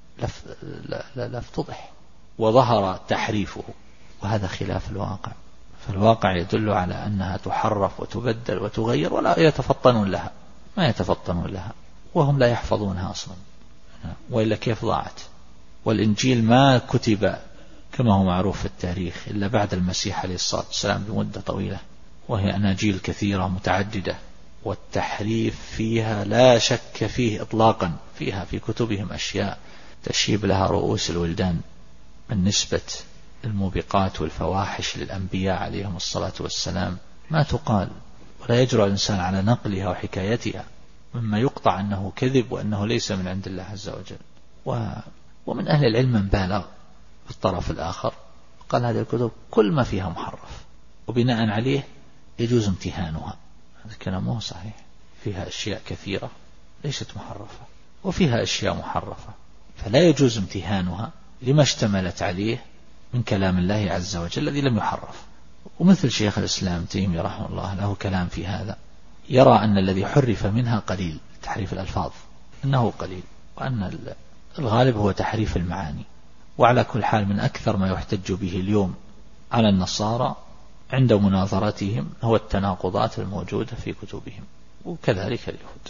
لافتضح وظهر تحريفه، وهذا خلاف الواقع. فالواقع يدل على أنها تحرف وتبدل وتغير، ولا يتفطنون لها، ما يتفطنون لها، وهم لا يحفظونها أصلا، وإلا كيف ضاعت. والإنجيل ما كتب كما هو معروف في التاريخ إلا بعد المسيح عليه الصلاة والسلام بمدة طويلة، وهي أناجيل كثيرة متعددة، والتحريف فيها لا شك فيه إطلاقا. فيها في كتبهم أشياء تشيب لها رؤوس الولدان من نسبة الموبقات والفواحش للأنبياء عليهم الصلاة والسلام، ما تقال، ولا يجرؤ الإنسان على نقلها وحكايتها، مما يقطع أنه كذب وأنه ليس من عند الله عز وجل. ومن أهل العلم من بالغ في الطرف الآخر قال هذه الكتب كل ما فيها محرف، وبناء عليه يجوز امتهانها. هذا الكلام مو صحيح، فيها أشياء كثيرة ليست محرفة، وفيها أشياء محرفة، فلا يجوز امتهانها لما اشتملت عليه من كلام الله عز وجل الذي لم يحرف. ومثل شيخ الإسلام تيمية رحمه الله له كلام في هذا، يرى أن الذي حرف منها قليل، تحريف الألفاظ أنه قليل، وأن الغالب هو تحريف المعاني. وعلى كل حال من أكثر ما يحتج به اليوم على النصارى عند مناظرتهم هو التناقضات الموجودة في كتبهم، وكذلك اليهود.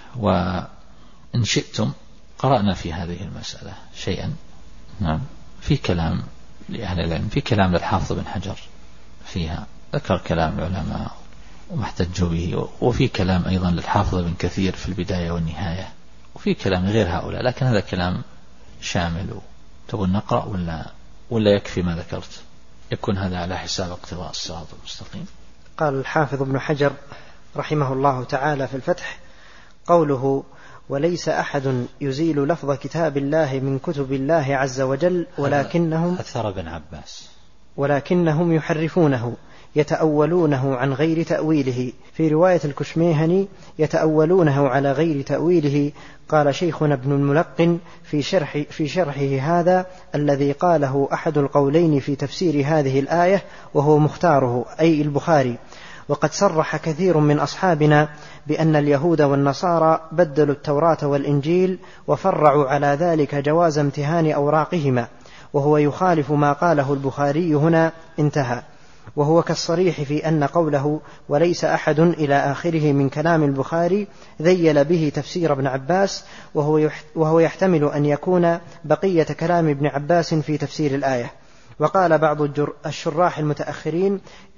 وإن شئتم قرأنا في هذه المسألة شيئا، نعم، في كلام لأهل العلم، في كلام للحافظ بن حجر فيها، ذكر كلام العلماء وما احتجوا به، وفي كلام أيضا للحافظ بن كثير في البداية والنهاية، وفي كلام غير هؤلاء، لكن هذا كلام شامل. تقول نقرأ ولا يكفي ما ذكرت؟ يكون هذا على حساب اقتضاء الصراط المستقيم. قال الحافظ ابن حجر رحمه الله تعالى في الفتح قوله وليس أحد يزيل لفظ كتاب الله من كتب الله عز وجل ولكنهم أثر بن عباس ولكنهم يحرفونه، يتأولونه عن غير تأويله. في رواية الكشميهني يتأولونه على غير تأويله. قال شيخنا ابن الملقن في شرحه هذا الذي قاله أحد القولين في تفسير هذه الآية وهو مختاره أي البخاري. وقد صرح كثير من أصحابنا بأن اليهود والنصارى بدلوا التوراة والإنجيل وفرعوا على ذلك جواز امتهان أوراقهما، وهو يخالف ما قاله البخاري هنا. انتهى. وهو كالصريح في أن قوله وليس أحد إلى آخره من كلام البخاري ذيل به تفسير ابن عباس، وهو يحتمل أن يكون بقية كلام ابن عباس في تفسير الآية. وقال بعض الشراح المتأخرين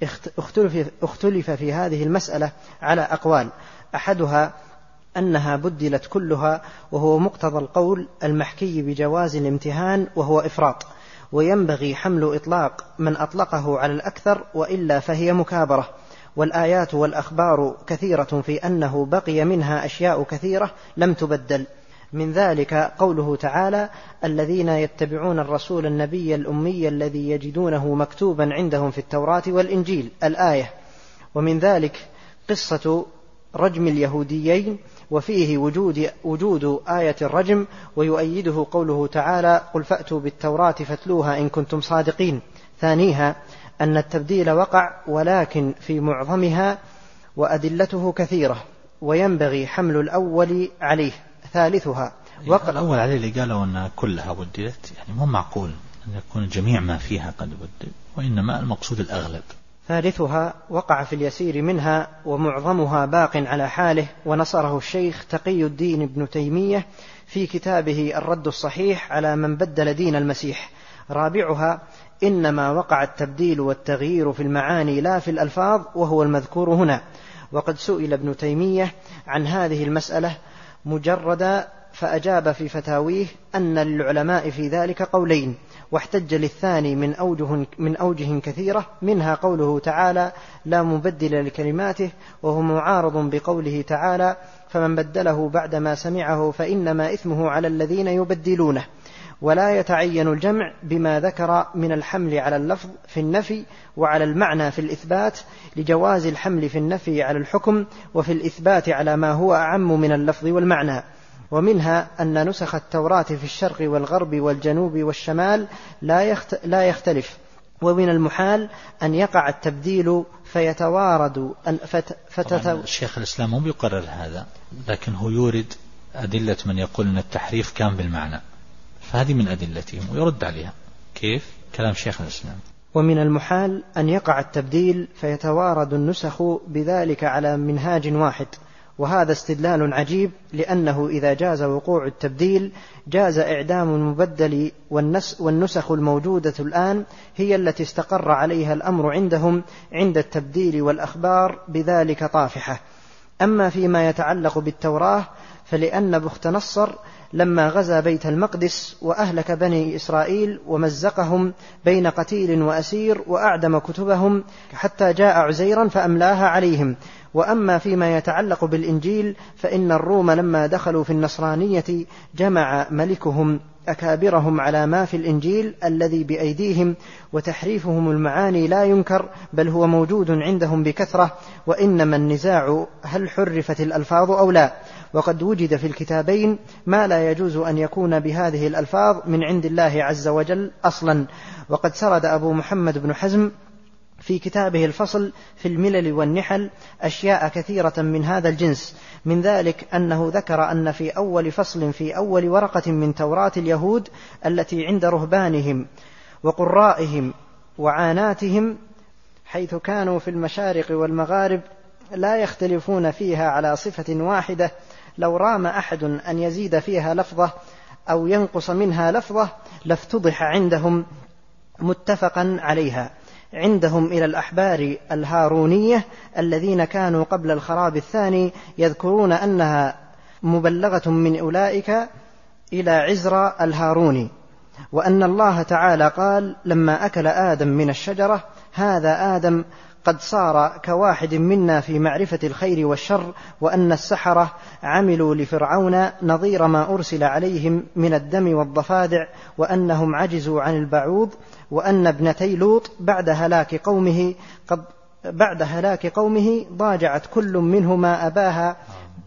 اختلف في هذه المسألة على أقوال، أحدها أنها بدلت كلها، وهو مقتضى القول المحكي بجواز الامتهان وهو إفراط، وينبغي حمل إطلاق من أطلقه على الأكثر، وإلا فهي مكابرة. والآيات والأخبار كثيرة في أنه بقي منها أشياء كثيرة لم تبدل. من ذلك قوله تعالى الذين يتبعون الرسول النبي الأمي الذي يجدونه مكتوبا عندهم في التوراة والإنجيل الآية. ومن ذلك قصة رجم اليهوديين، وفيه وجود آية الرجم، ويؤيده قوله تعالى قل فأتوا بالتوراة فاتلوها إن كنتم صادقين. ثانيها أن التبديل وقع ولكن في معظمها وأدلته كثيرة، وينبغي حمل الأول عليه. ثالثها وقع الأول عليه اللي قالوا أن كلها بدلت، يعني مو معقول أن يكون جميع ما فيها قد بدل، وإنما المقصود الأغلب. ثالثها وقع في اليسير منها ومعظمها باق على حاله، ونصره الشيخ تقي الدين ابن تيمية في كتابه الرد الصحيح على من بدل دين المسيح. رابعها إنما وقع التبديل والتغيير في المعاني لا في الألفاظ، وهو المذكور هنا. وقد سئل ابن تيمية عن هذه المسألة مجردا فأجاب في فتاويه أن للعلماء في ذلك قولين، واحتج للثاني من أوجه كثيرة، منها قوله تعالى لا مبدل لكلماته، وهو معارض بقوله تعالى فمن بدله بعدما سمعه فإنما إثمه على الذين يبدلونه. ولا يتعين الجمع بما ذكر من الحمل على اللفظ في النفي وعلى المعنى في الإثبات، لجواز الحمل في النفي على الحكم وفي الإثبات على ما هو أعم من اللفظ والمعنى. ومنها أن نسخ التوراة في الشرق والغرب والجنوب والشمال لا يختلف، ومن المحال أن يقع التبديل فيتوارد الشيخ الإسلام مو بيقرر هذا، لكن هو يورد أدلة من يقول أن التحريف كان بالمعنى، فهذه من أدلتهم ويرد عليها. كيف؟ كلام شيخ الإسلام. ومن المحال أن يقع التبديل فيتوارد النسخ بذلك على منهاج واحد، وهذا استدلال عجيب، لأنه إذا جاز وقوع التبديل جاز إعدام المبدل، والنسخ الموجودة الآن هي التي استقر عليها الأمر عندهم عند التبديل، والأخبار بذلك طافحة. أما فيما يتعلق بالتوراة فلأن بخت نصر لما غزا بيت المقدس وأهلك بني إسرائيل ومزقهم بين قتيل وأسير وأعدم كتبهم حتى جاء عزيرا فأملاها عليهم. وأما فيما يتعلق بالإنجيل فإن الروم لما دخلوا في النصرانية جمع ملكهم أكابرهم على ما في الإنجيل الذي بأيديهم، وتحريفهم المعاني لا ينكر بل هو موجود عندهم بكثرة، وإنما النزاع هل حرفت الألفاظ أو لا. وقد وجد في الكتابين ما لا يجوز أن يكون بهذه الألفاظ من عند الله عز وجل أصلا. وقد سرد أبو محمد بن حزم في كتابه الفصل في الملل والنحل أشياء كثيرة من هذا الجنس، من ذلك أنه ذكر أن في أول فصل في أول ورقة من توراة اليهود التي عند رهبانهم وقرائهم وعاناتهم، حيث كانوا في المشارق والمغارب لا يختلفون فيها على صفة واحدة، لو رام أحد أن يزيد فيها لفظة أو ينقص منها لفظة لافتضح عندهم، متفقا عليها عندهم إلى الأحبار الهارونية الذين كانوا قبل الخراب الثاني يذكرون أنها مبلغة من أولئك إلى عزرا الهاروني، وأن الله تعالى قال لما أكل آدم من الشجرة هذا آدم قد صار كواحد منا في معرفة الخير والشر، وأن السحرة عملوا لفرعون نظير ما أرسل عليهم من الدم والضفادع، وأنهم عجزوا عن البعوض، وأن ابنتي لوط بعد هلاك قومه بعد هلاك قومه ضاجعت كل منهما أباها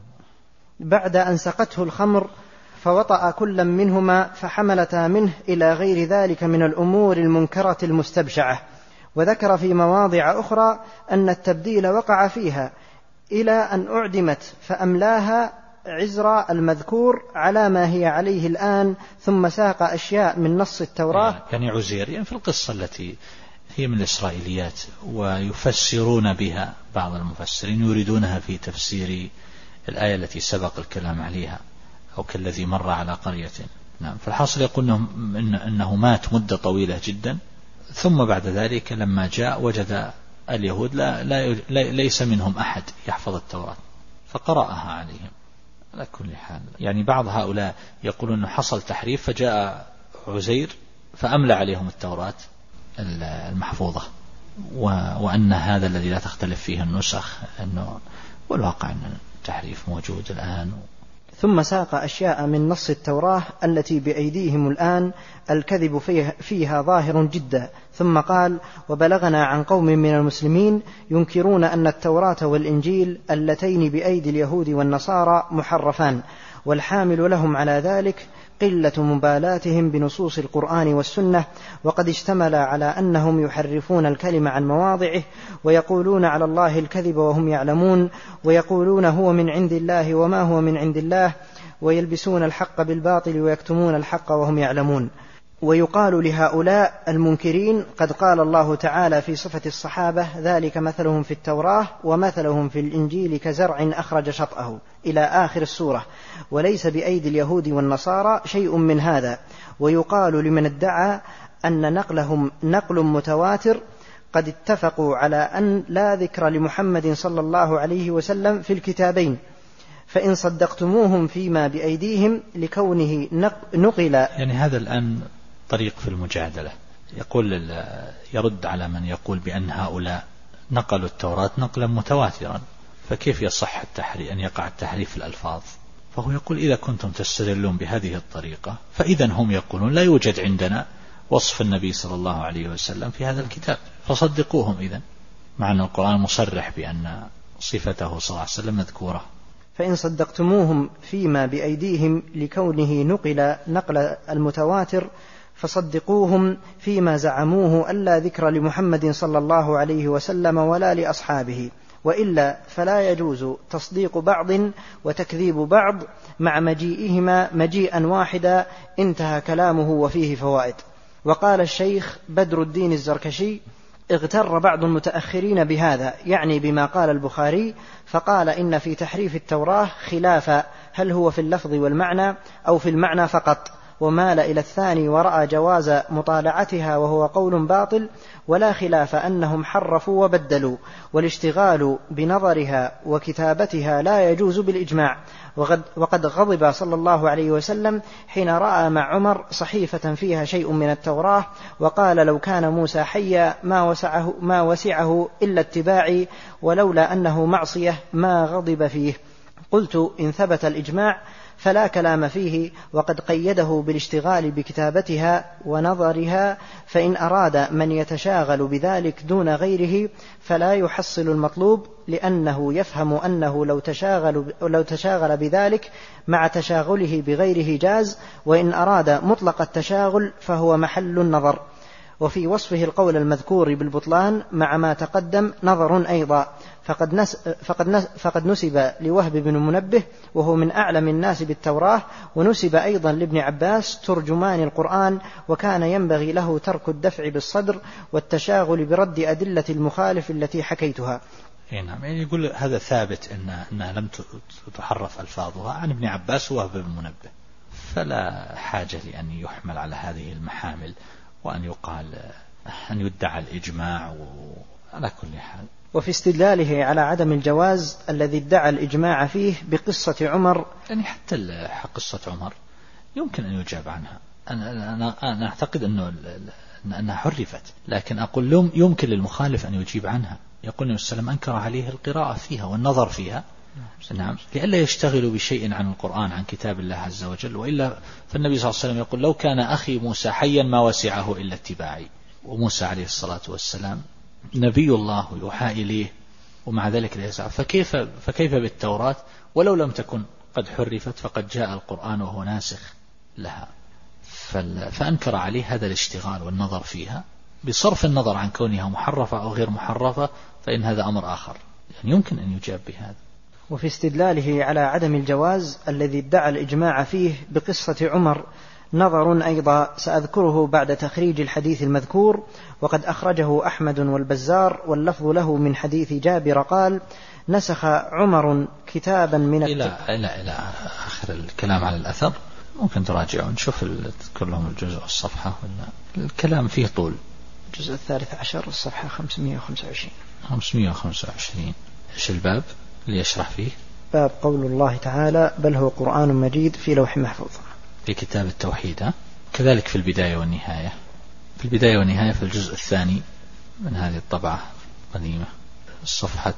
بعد أن سقته الخمر فوطأ كل منهما فحملتا منه إلى غير ذلك من الأمور المنكرة المستبشعة. وذكر في مواضع أخرى أن التبديل وقع فيها إلى أن أعدمت فأملاها عزرا المذكور على ما هي عليه الآن، ثم ساق أشياء من نص التوراة. يعني عزير يعني في القصة التي هي من الإسرائيليات ويفسرون بها بعض المفسرين يريدونها في تفسير الآية التي سبق الكلام عليها أو كالذي مر على قرية. نعم. فالحاصل يقول إنه مات مدة طويلة جدا، ثم بعد ذلك لما جاء وجد اليهود ليس منهم أحد يحفظ التوراة فقرأها عليهم. على كل حال يعني بعض هؤلاء يقولون أنه حصل تحريف فجاء عزير فأملى عليهم التوراة المحفوظة، وأن هذا الذي لا تختلف فيه النسخ، أنه والواقع أن التحريف موجود الآن. ثم ساق أشياء من نص التوراة التي بأيديهم الآن الكذب فيها ظاهر جدا. ثم قال: وبلغنا عن قوم من المسلمين ينكرون أن التوراة والإنجيل اللتين بأيدي اليهود والنصارى محرفان، والحامل لهم على ذلك قلة مبالاتهم بنصوص القرآن والسنة، وقد اشتمل على أنهم يحرفون الكلمة عن مواضعه، ويقولون على الله الكذب وهم يعلمون، ويقولون هو من عند الله وما هو من عند الله، ويلبسون الحق بالباطل ويكتمون الحق وهم يعلمون. ويقال لهؤلاء المنكرين: قد قال الله تعالى في صفة الصحابة: ذلك مثلهم في التوراة ومثلهم في الإنجيل كزرع أخرج شطأه، إلى آخر السورة، وليس بأيدي اليهود والنصارى شيء من هذا. ويقال لمن ادعى أن نقلهم نقل متواتر: قد اتفقوا على أن لا ذكر لمحمد صلى الله عليه وسلم في الكتابين، فإن صدقتموهم فيما بأيديهم لكونه نقل. يعني هذا الآن طريق في المجادلة، يقول يرد على من يقول بأن هؤلاء نقلوا التوراة نقلا متواترا، فكيف يصح التحريف أن يقع التحريف في الألفاظ؟ فهو يقول: إذا كنتم تستدلون بهذه الطريقة فإذا هم يقولون لا يوجد عندنا وصف النبي صلى الله عليه وسلم في هذا الكتاب، فصدقوهم إذن، مع أن القرآن مصرح بأن صفته صلى الله عليه وسلم مذكورة. فإن صدقتموهم فيما بأيديهم لكونه نقل المتواتر فصدقوهم فيما زعموه ألا ذكر لمحمد صلى الله عليه وسلم ولا لأصحابه، وإلا فلا يجوز تصديق بعض وتكذيب بعض مع مجيئهما مجيئا واحدا. انتهى كلامه وفيه فوائد. وقال الشيخ بدر الدين الزركشي: اغتر بعض المتأخرين بهذا، يعني بما قال البخاري، فقال إن في تحريف التوراة خلافا، هل هو في اللفظ والمعنى أو في المعنى فقط، ومال إلى الثاني ورأى جواز مطالعتها، وهو قول باطل، ولا خلاف أنهم حرفوا وبدلوا، والاشتغال بنظرها وكتابتها لا يجوز بالإجماع. وقد غضب صلى الله عليه وسلم حين رأى مع عمر صحيفة فيها شيء من التوراة، وقال: لو كان موسى حيا ما وسعه إلا اتباعي، ولولا أنه معصية ما غضب فيه. قلت: إن ثبت الإجماع فلا كلام فيه، وقد قيده بالاشتغال بكتابتها ونظرها، فإن أراد من يتشاغل بذلك دون غيره فلا يحصل المطلوب، لأنه يفهم أنه لو تشاغل بذلك مع تشاغله بغيره جاز، وإن أراد مطلق التشاغل فهو محل النظر. وفي وصفه القول المذكور بالبطلان مع ما تقدم نظر أيضا، فقد نسب لوهب بن منبه وهو من أعلم الناس بالتوراة، ونسب أيضا لابن عباس ترجمان القرآن، وكان ينبغي له ترك الدفع بالصدر والتشاغل برد أدلة المخالف التي حكيتها. نعم. يعني يقول هذا ثابت أنها لم تحرف ألفاظها عن ابن عباس ووهب بن منبه، فلا حاجة لأن يحمل على هذه المحامل وأن يقال أن يدعى الإجماع على كل حال. وفي استدلاله على عدم الجواز الذي ادعى الإجماع فيه بقصة عمر، يعني حتى قصة عمر يمكن أن يجاب عنها. أنا أعتقد أنها حرفت، لكن أقول يمكن للمخالف أن يجيب عنها. يقول النبي صلى الله عليه وسلم أنكر عليه القراءة فيها والنظر فيها، نعم، لئلا يشتغلوا بشيء عن القرآن عن كتاب الله عز وجل، وإلا فالنبي صلى الله عليه وسلم يقول: لو كان أخي موسى حيا ما وسعه إلا اتباعي. وموسى عليه الصلاة والسلام نبي الله يوحى إليه ومع ذلك لا يسعى، فكيف بالتوراة ولو لم تكن قد حرفت فقد جاء القرآن وهو ناسخ لها. فأنكر عليه هذا الاشتغال والنظر فيها بصرف النظر عن كونها محرفة أو غير محرفة، فإن هذا أمر آخر يعني يمكن أن يجاب بهذا. وفي استدلاله على عدم الجواز الذي ادعى الإجماع فيه بقصة عمر نظر أيضا سأذكره بعد تخريج الحديث المذكور، وقد أخرجه أحمد والبزار واللفظ له من حديث جابر قال: نسخ عمر كتابا من إلى آخر الكلام على الأثر. ممكن تراجعوا نشوف تذكر لهم الجزء والصفحة، ولا الكلام فيه طول. الجزء 13 الصفحة 525. 525. إيش الباب اللي يشرح فيه؟ باب قول الله تعالى: بل هو قرآن مجيد في لوح محفوظ. في كتاب التوحيد. كذلك في البداية والنهاية. في البداية والنهاية في الجزء الثاني من هذه الطبعة القديمة، الصفحة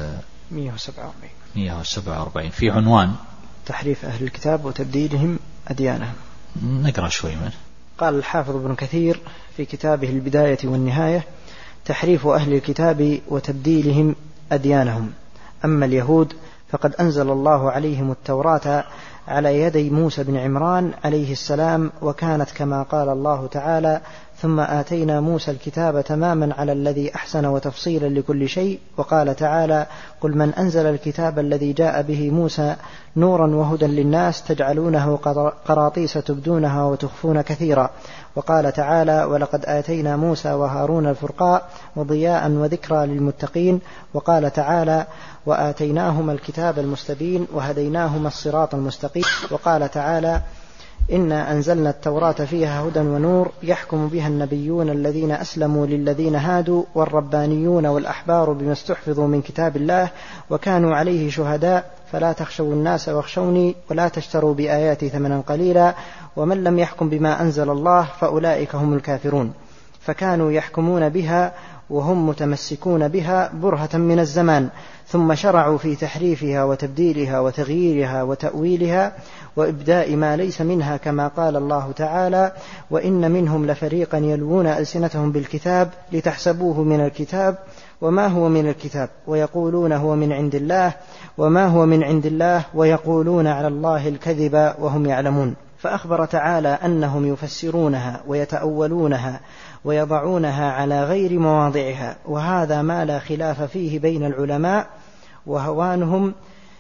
147 في عنوان تحريف أهل الكتاب وتبديلهم أديانهم. نقرأ شوي منه. قال الحافظ ابن كثير في كتابه البداية والنهاية: تحريف أهل الكتاب وتبديلهم أديانهم. أما اليهود فقد أنزل الله عليهم التوراة على يدي موسى بن عمران عليه السلام، وكانت كما قال الله تعالى: ثم آتينا موسى الكتاب تماما على الذي أحسن وتفصيلا لكل شيء. وقال تعالى: قل من أنزل الكتاب الذي جاء به موسى نورا وهدى للناس تجعلونه قراطيس تبدونها وتخفون كثيرا. وقال تعالى: ولقد آتينا موسى وهارون الفرقان وضياء وذكرى للمتقين. وقال تعالى: وآتيناهما الكتاب المستبين وهديناهما الصراط المستقيم. وقال تعالى: إنا أنزلنا التوراة فيها هدى ونور يحكم بها النبيون الذين أسلموا للذين هادوا والربانيون والأحبار بما استحفظوا من كتاب الله وكانوا عليه شهداء فلا تخشوا الناس واخشوني ولا تشتروا بآياتي ثمنا قليلا ومن لم يحكم بما أنزل الله فأولئك هم الكافرون. فكانوا يحكمون بها وهم متمسكون بها برهة من الزمان، ثم شرعوا في تحريفها وتبديلها وتغييرها وتأويلها وإبداء ما ليس منها، كما قال الله تعالى: وإن منهم لفريقا يلوون ألسنتهم بالكتاب لتحسبوه من الكتاب وما هو من الكتاب ويقولون هو من عند الله وما هو من عند الله ويقولون على الله الكذب وهم يعلمون. فأخبر تعالى أنهم يفسرونها ويتأولونها ويضعونها على غير مواضعها، وهذا ما لا خلاف فيه بين العلماء، وهوانهم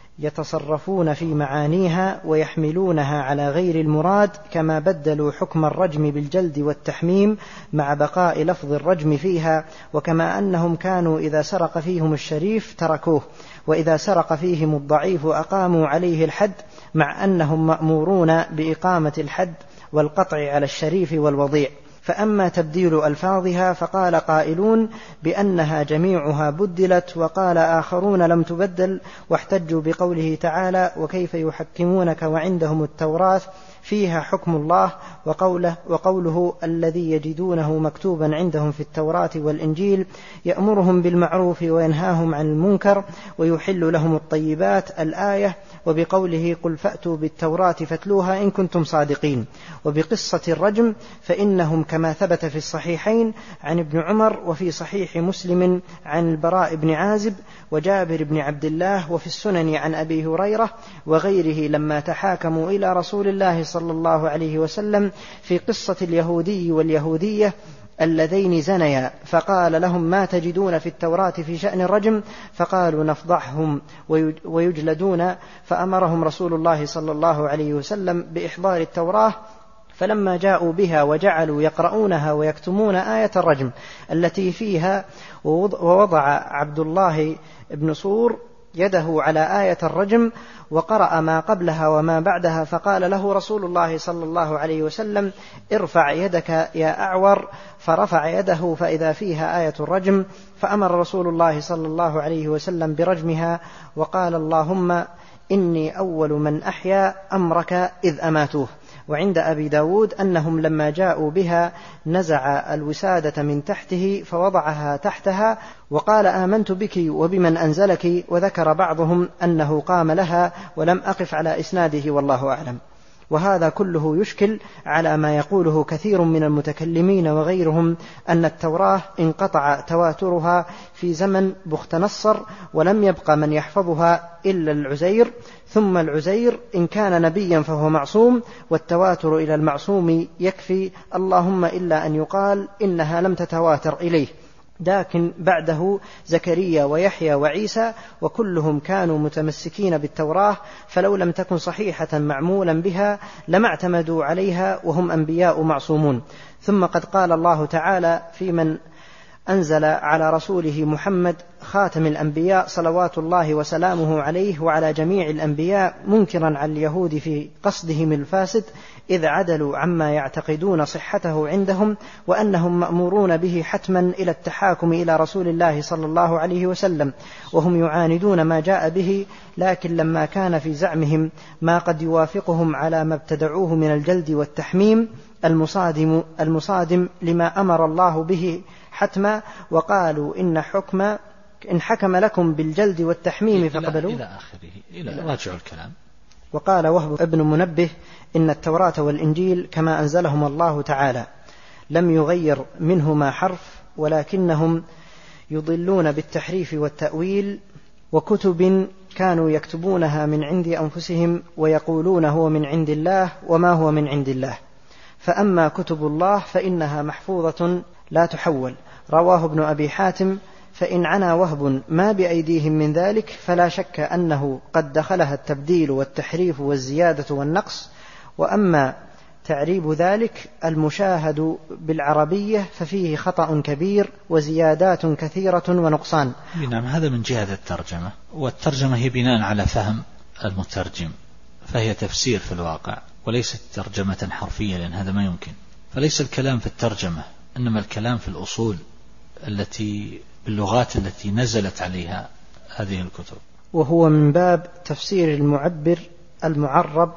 يتصرفون في معانيها ويحملونها على غير المراد، كما بدلوا حكم الرجم بالجلد والتحميم مع بقاء لفظ الرجم فيها، وكما أنهم كانوا إذا سرق فيهم الشريف تركوه وإذا سرق فيهم الضعيف أقاموا عليه الحد، مع أنهم مأمورون بإقامة الحد والقطع على الشريف والوضيع. فأما تبديل ألفاظها فقال قائلون بأنها جميعها بدلت، وقال آخرون لم تبدل، واحتجوا بقوله تعالى: وكيف يحكمونك وعندهم التوراة فيها حكم الله، وقوله الذي يجدونه مكتوبا عندهم في التوراة والإنجيل يأمرهم بالمعروف وينهاهم عن المنكر ويحل لهم الطيبات الآية، وبقوله قل فأتوا بالتوراة فاتلوها إن كنتم صادقين. وبقصة الرجم فإنهم كما ثبت في الصحيحين عن ابن عمر وفي صحيح مسلم عن البراء بن عازب وجابر بن عبد الله وفي السنن عن أبي هريرة وغيره لما تحاكموا إلى رسول الله صلى الله عليه وسلم في قصة اليهودي واليهودية اللذين زنيا، فقال لهم ما تجدون في التوراة في شأن الرجم؟ فقالوا نفضحهم ويجلدون، فأمرهم رسول الله صلى الله عليه وسلم بإحضار التوراة، فلما جاءوا بها وجعلوا يقرؤونها ويكتمون آية الرجم التي فيها، ووضع عبد الله بن صور يده على آية الرجم وقرأ ما قبلها وما بعدها، فقال له رسول الله صلى الله عليه وسلم ارفع يدك يا أعور، فرفع يده فإذا فيها آية الرجم، فأمر رسول الله صلى الله عليه وسلم برجمها وقال اللهم إني أول من أحيا أمرك إذ أماتوه. وعند أبي داود أنهم لما جاءوا بها نزع الوسادة من تحته فوضعها تحتها وقال آمنت بك وبمن أنزلك، وذكر بعضهم أنه قام لها ولم أقف على إسناده والله أعلم. وهذا كله يشكل على ما يقوله كثير من المتكلمين وغيرهم أن التوراة انقطع تواترها في زمن بخت نصر ولم يبق من يحفظها إلا العزير، ثم العزير إن كان نبيا فهو معصوم، والتواتر إلى المعصوم يكفي، اللهم إلا أن يقال إنها لم تتواتر إليه. لكن بعده زكريا ويحيى وعيسى وكلهم كانوا متمسكين بالتوراة، فلو لم تكن صحيحة معمولا بها لما اعتمدوا عليها وهم أنبياء معصومون. ثم قد قال الله تعالى في من أنزل على رسوله محمد خاتم الأنبياء صلوات الله وسلامه عليه وعلى جميع الأنبياء، منكرا على اليهود في قصدهم الفاسد إذ عدلوا عما يعتقدون صحته عندهم وأنهم مأمورون به حتما إلى التحاكم إلى رسول الله صلى الله عليه وسلم، وهم يعاندون ما جاء به، لكن لما كان في زعمهم ما قد يوافقهم على ما ابتدعوه من الجلد والتحميم المصادم لما أمر الله به حتما، وقالوا إن حكم لكم بالجلد والتحميم فقبلوا إلى آخره، إلى راجع الكلام. وقال وهب ابن منبه إن التوراة والإنجيل كما أنزلهم الله تعالى لم يغير منهما حرف، ولكنهم يضلون بالتحريف والتأويل، وكتب كانوا يكتبونها من عند أنفسهم ويقولون هو من عند الله وما هو من عند الله. فأما كتب الله فإنها محفوظة لا تحول. رواه ابن أبي حاتم فإن عنا وهب ما بأيديهم من ذلك فلا شك أنه قد دخلها التبديل والتحريف والزيادة والنقص. وأما تعريب ذلك المشاهد بالعربية ففيه خطأ كبير وزيادات كثيرة ونقصان. نعم، هذا من جهة الترجمة، والترجمة هي بناء على فهم المترجم، فهي تفسير في الواقع وليست ترجمة حرفية، لأن هذا ما يمكن. فليس الكلام في الترجمة، إنما الكلام في الأصول التي باللغات التي نزلت عليها هذه الكتب. وهو من باب تفسير المعبر المعرب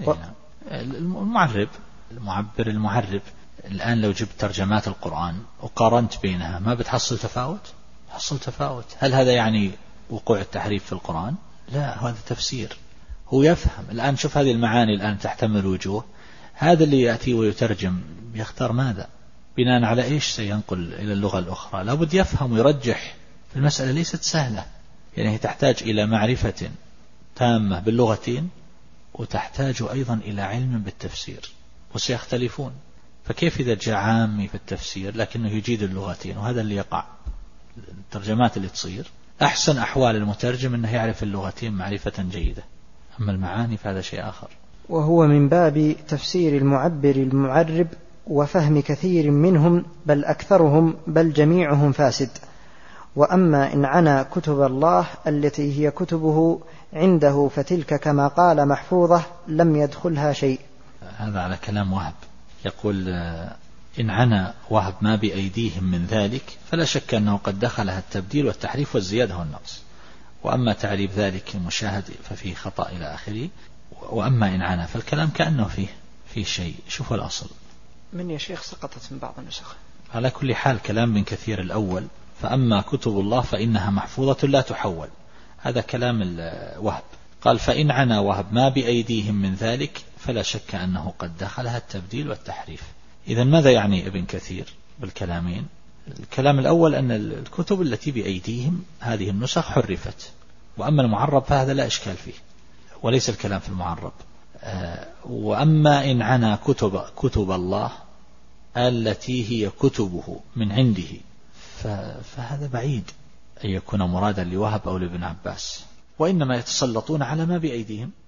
المعرب. الآن لو جبت ترجمات القرآن وقارنت بينها ما بتحصل تفاوت؟ حصل تفاوت. هل هذا يعني وقوع التحريف في القرآن؟ لا، هذا تفسير. هو يفهم. الآن شوف هذه المعاني الآن تحتمل وجوه، هذا اللي يأتي ويترجم يختار ماذا؟ بناء على إيش سينقل إلى اللغة الأخرى؟ لابد يفهم ويرجح. المسألة ليست سهلة، يعني هي تحتاج إلى معرفة تامة باللغتين، وتحتاج أيضا إلى علم بالتفسير، وسيختلفون. فكيف إذا جاء عامي في التفسير لكنه يجيد اللغتين؟ وهذا اللي يقع. الترجمات اللي تصير أحسن أحوال المترجم أنه يعرف اللغتين معرفة جيدة، أما المعاني فهذا شيء آخر. وهو من باب تفسير المعبر المعرب وفهم كثير منهم بل أكثرهم بل جميعهم فاسد. وأما إن عنا كتب الله التي هي كتبه عنده فتلك كما قال محفوظة لم يدخلها شيء. هذا على كلام وهب. يقول إن عنا وهب ما بأيديهم من ذلك فلا شك أنه قد دخلها التبديل والتحريف والزيادة والنقص. وأما تعريب ذلك المشاهد ففيه خطأ إلى آخره. وأما إن عنا فالكلام كأنه فيه شيء. شوف الأصل من يا شيخ سقطت من بعض النسخ. على كل حال كلام من كثير الأول. فأما كتب الله فإنها محفوظة لا تحول. هذا كلام الوهب. قال فإن عنا وهب ما بأيديهم من ذلك فلا شك أنه قد دخلها التبديل والتحريف. إذا ماذا يعني ابن كثير بالكلامين؟ الكلام الأول أن الكتب التي بأيديهم هذه النسخ حرفت، وأما المعرب فهذا لا إشكال فيه، وليس الكلام في المعرب. وأما إن عنا كتب الله التي هي كتبه من عنده فهذا بعيد أن يكون مرادا لوهب أو لابن عباس، وإنما يتسلطون على ما بأيديهم.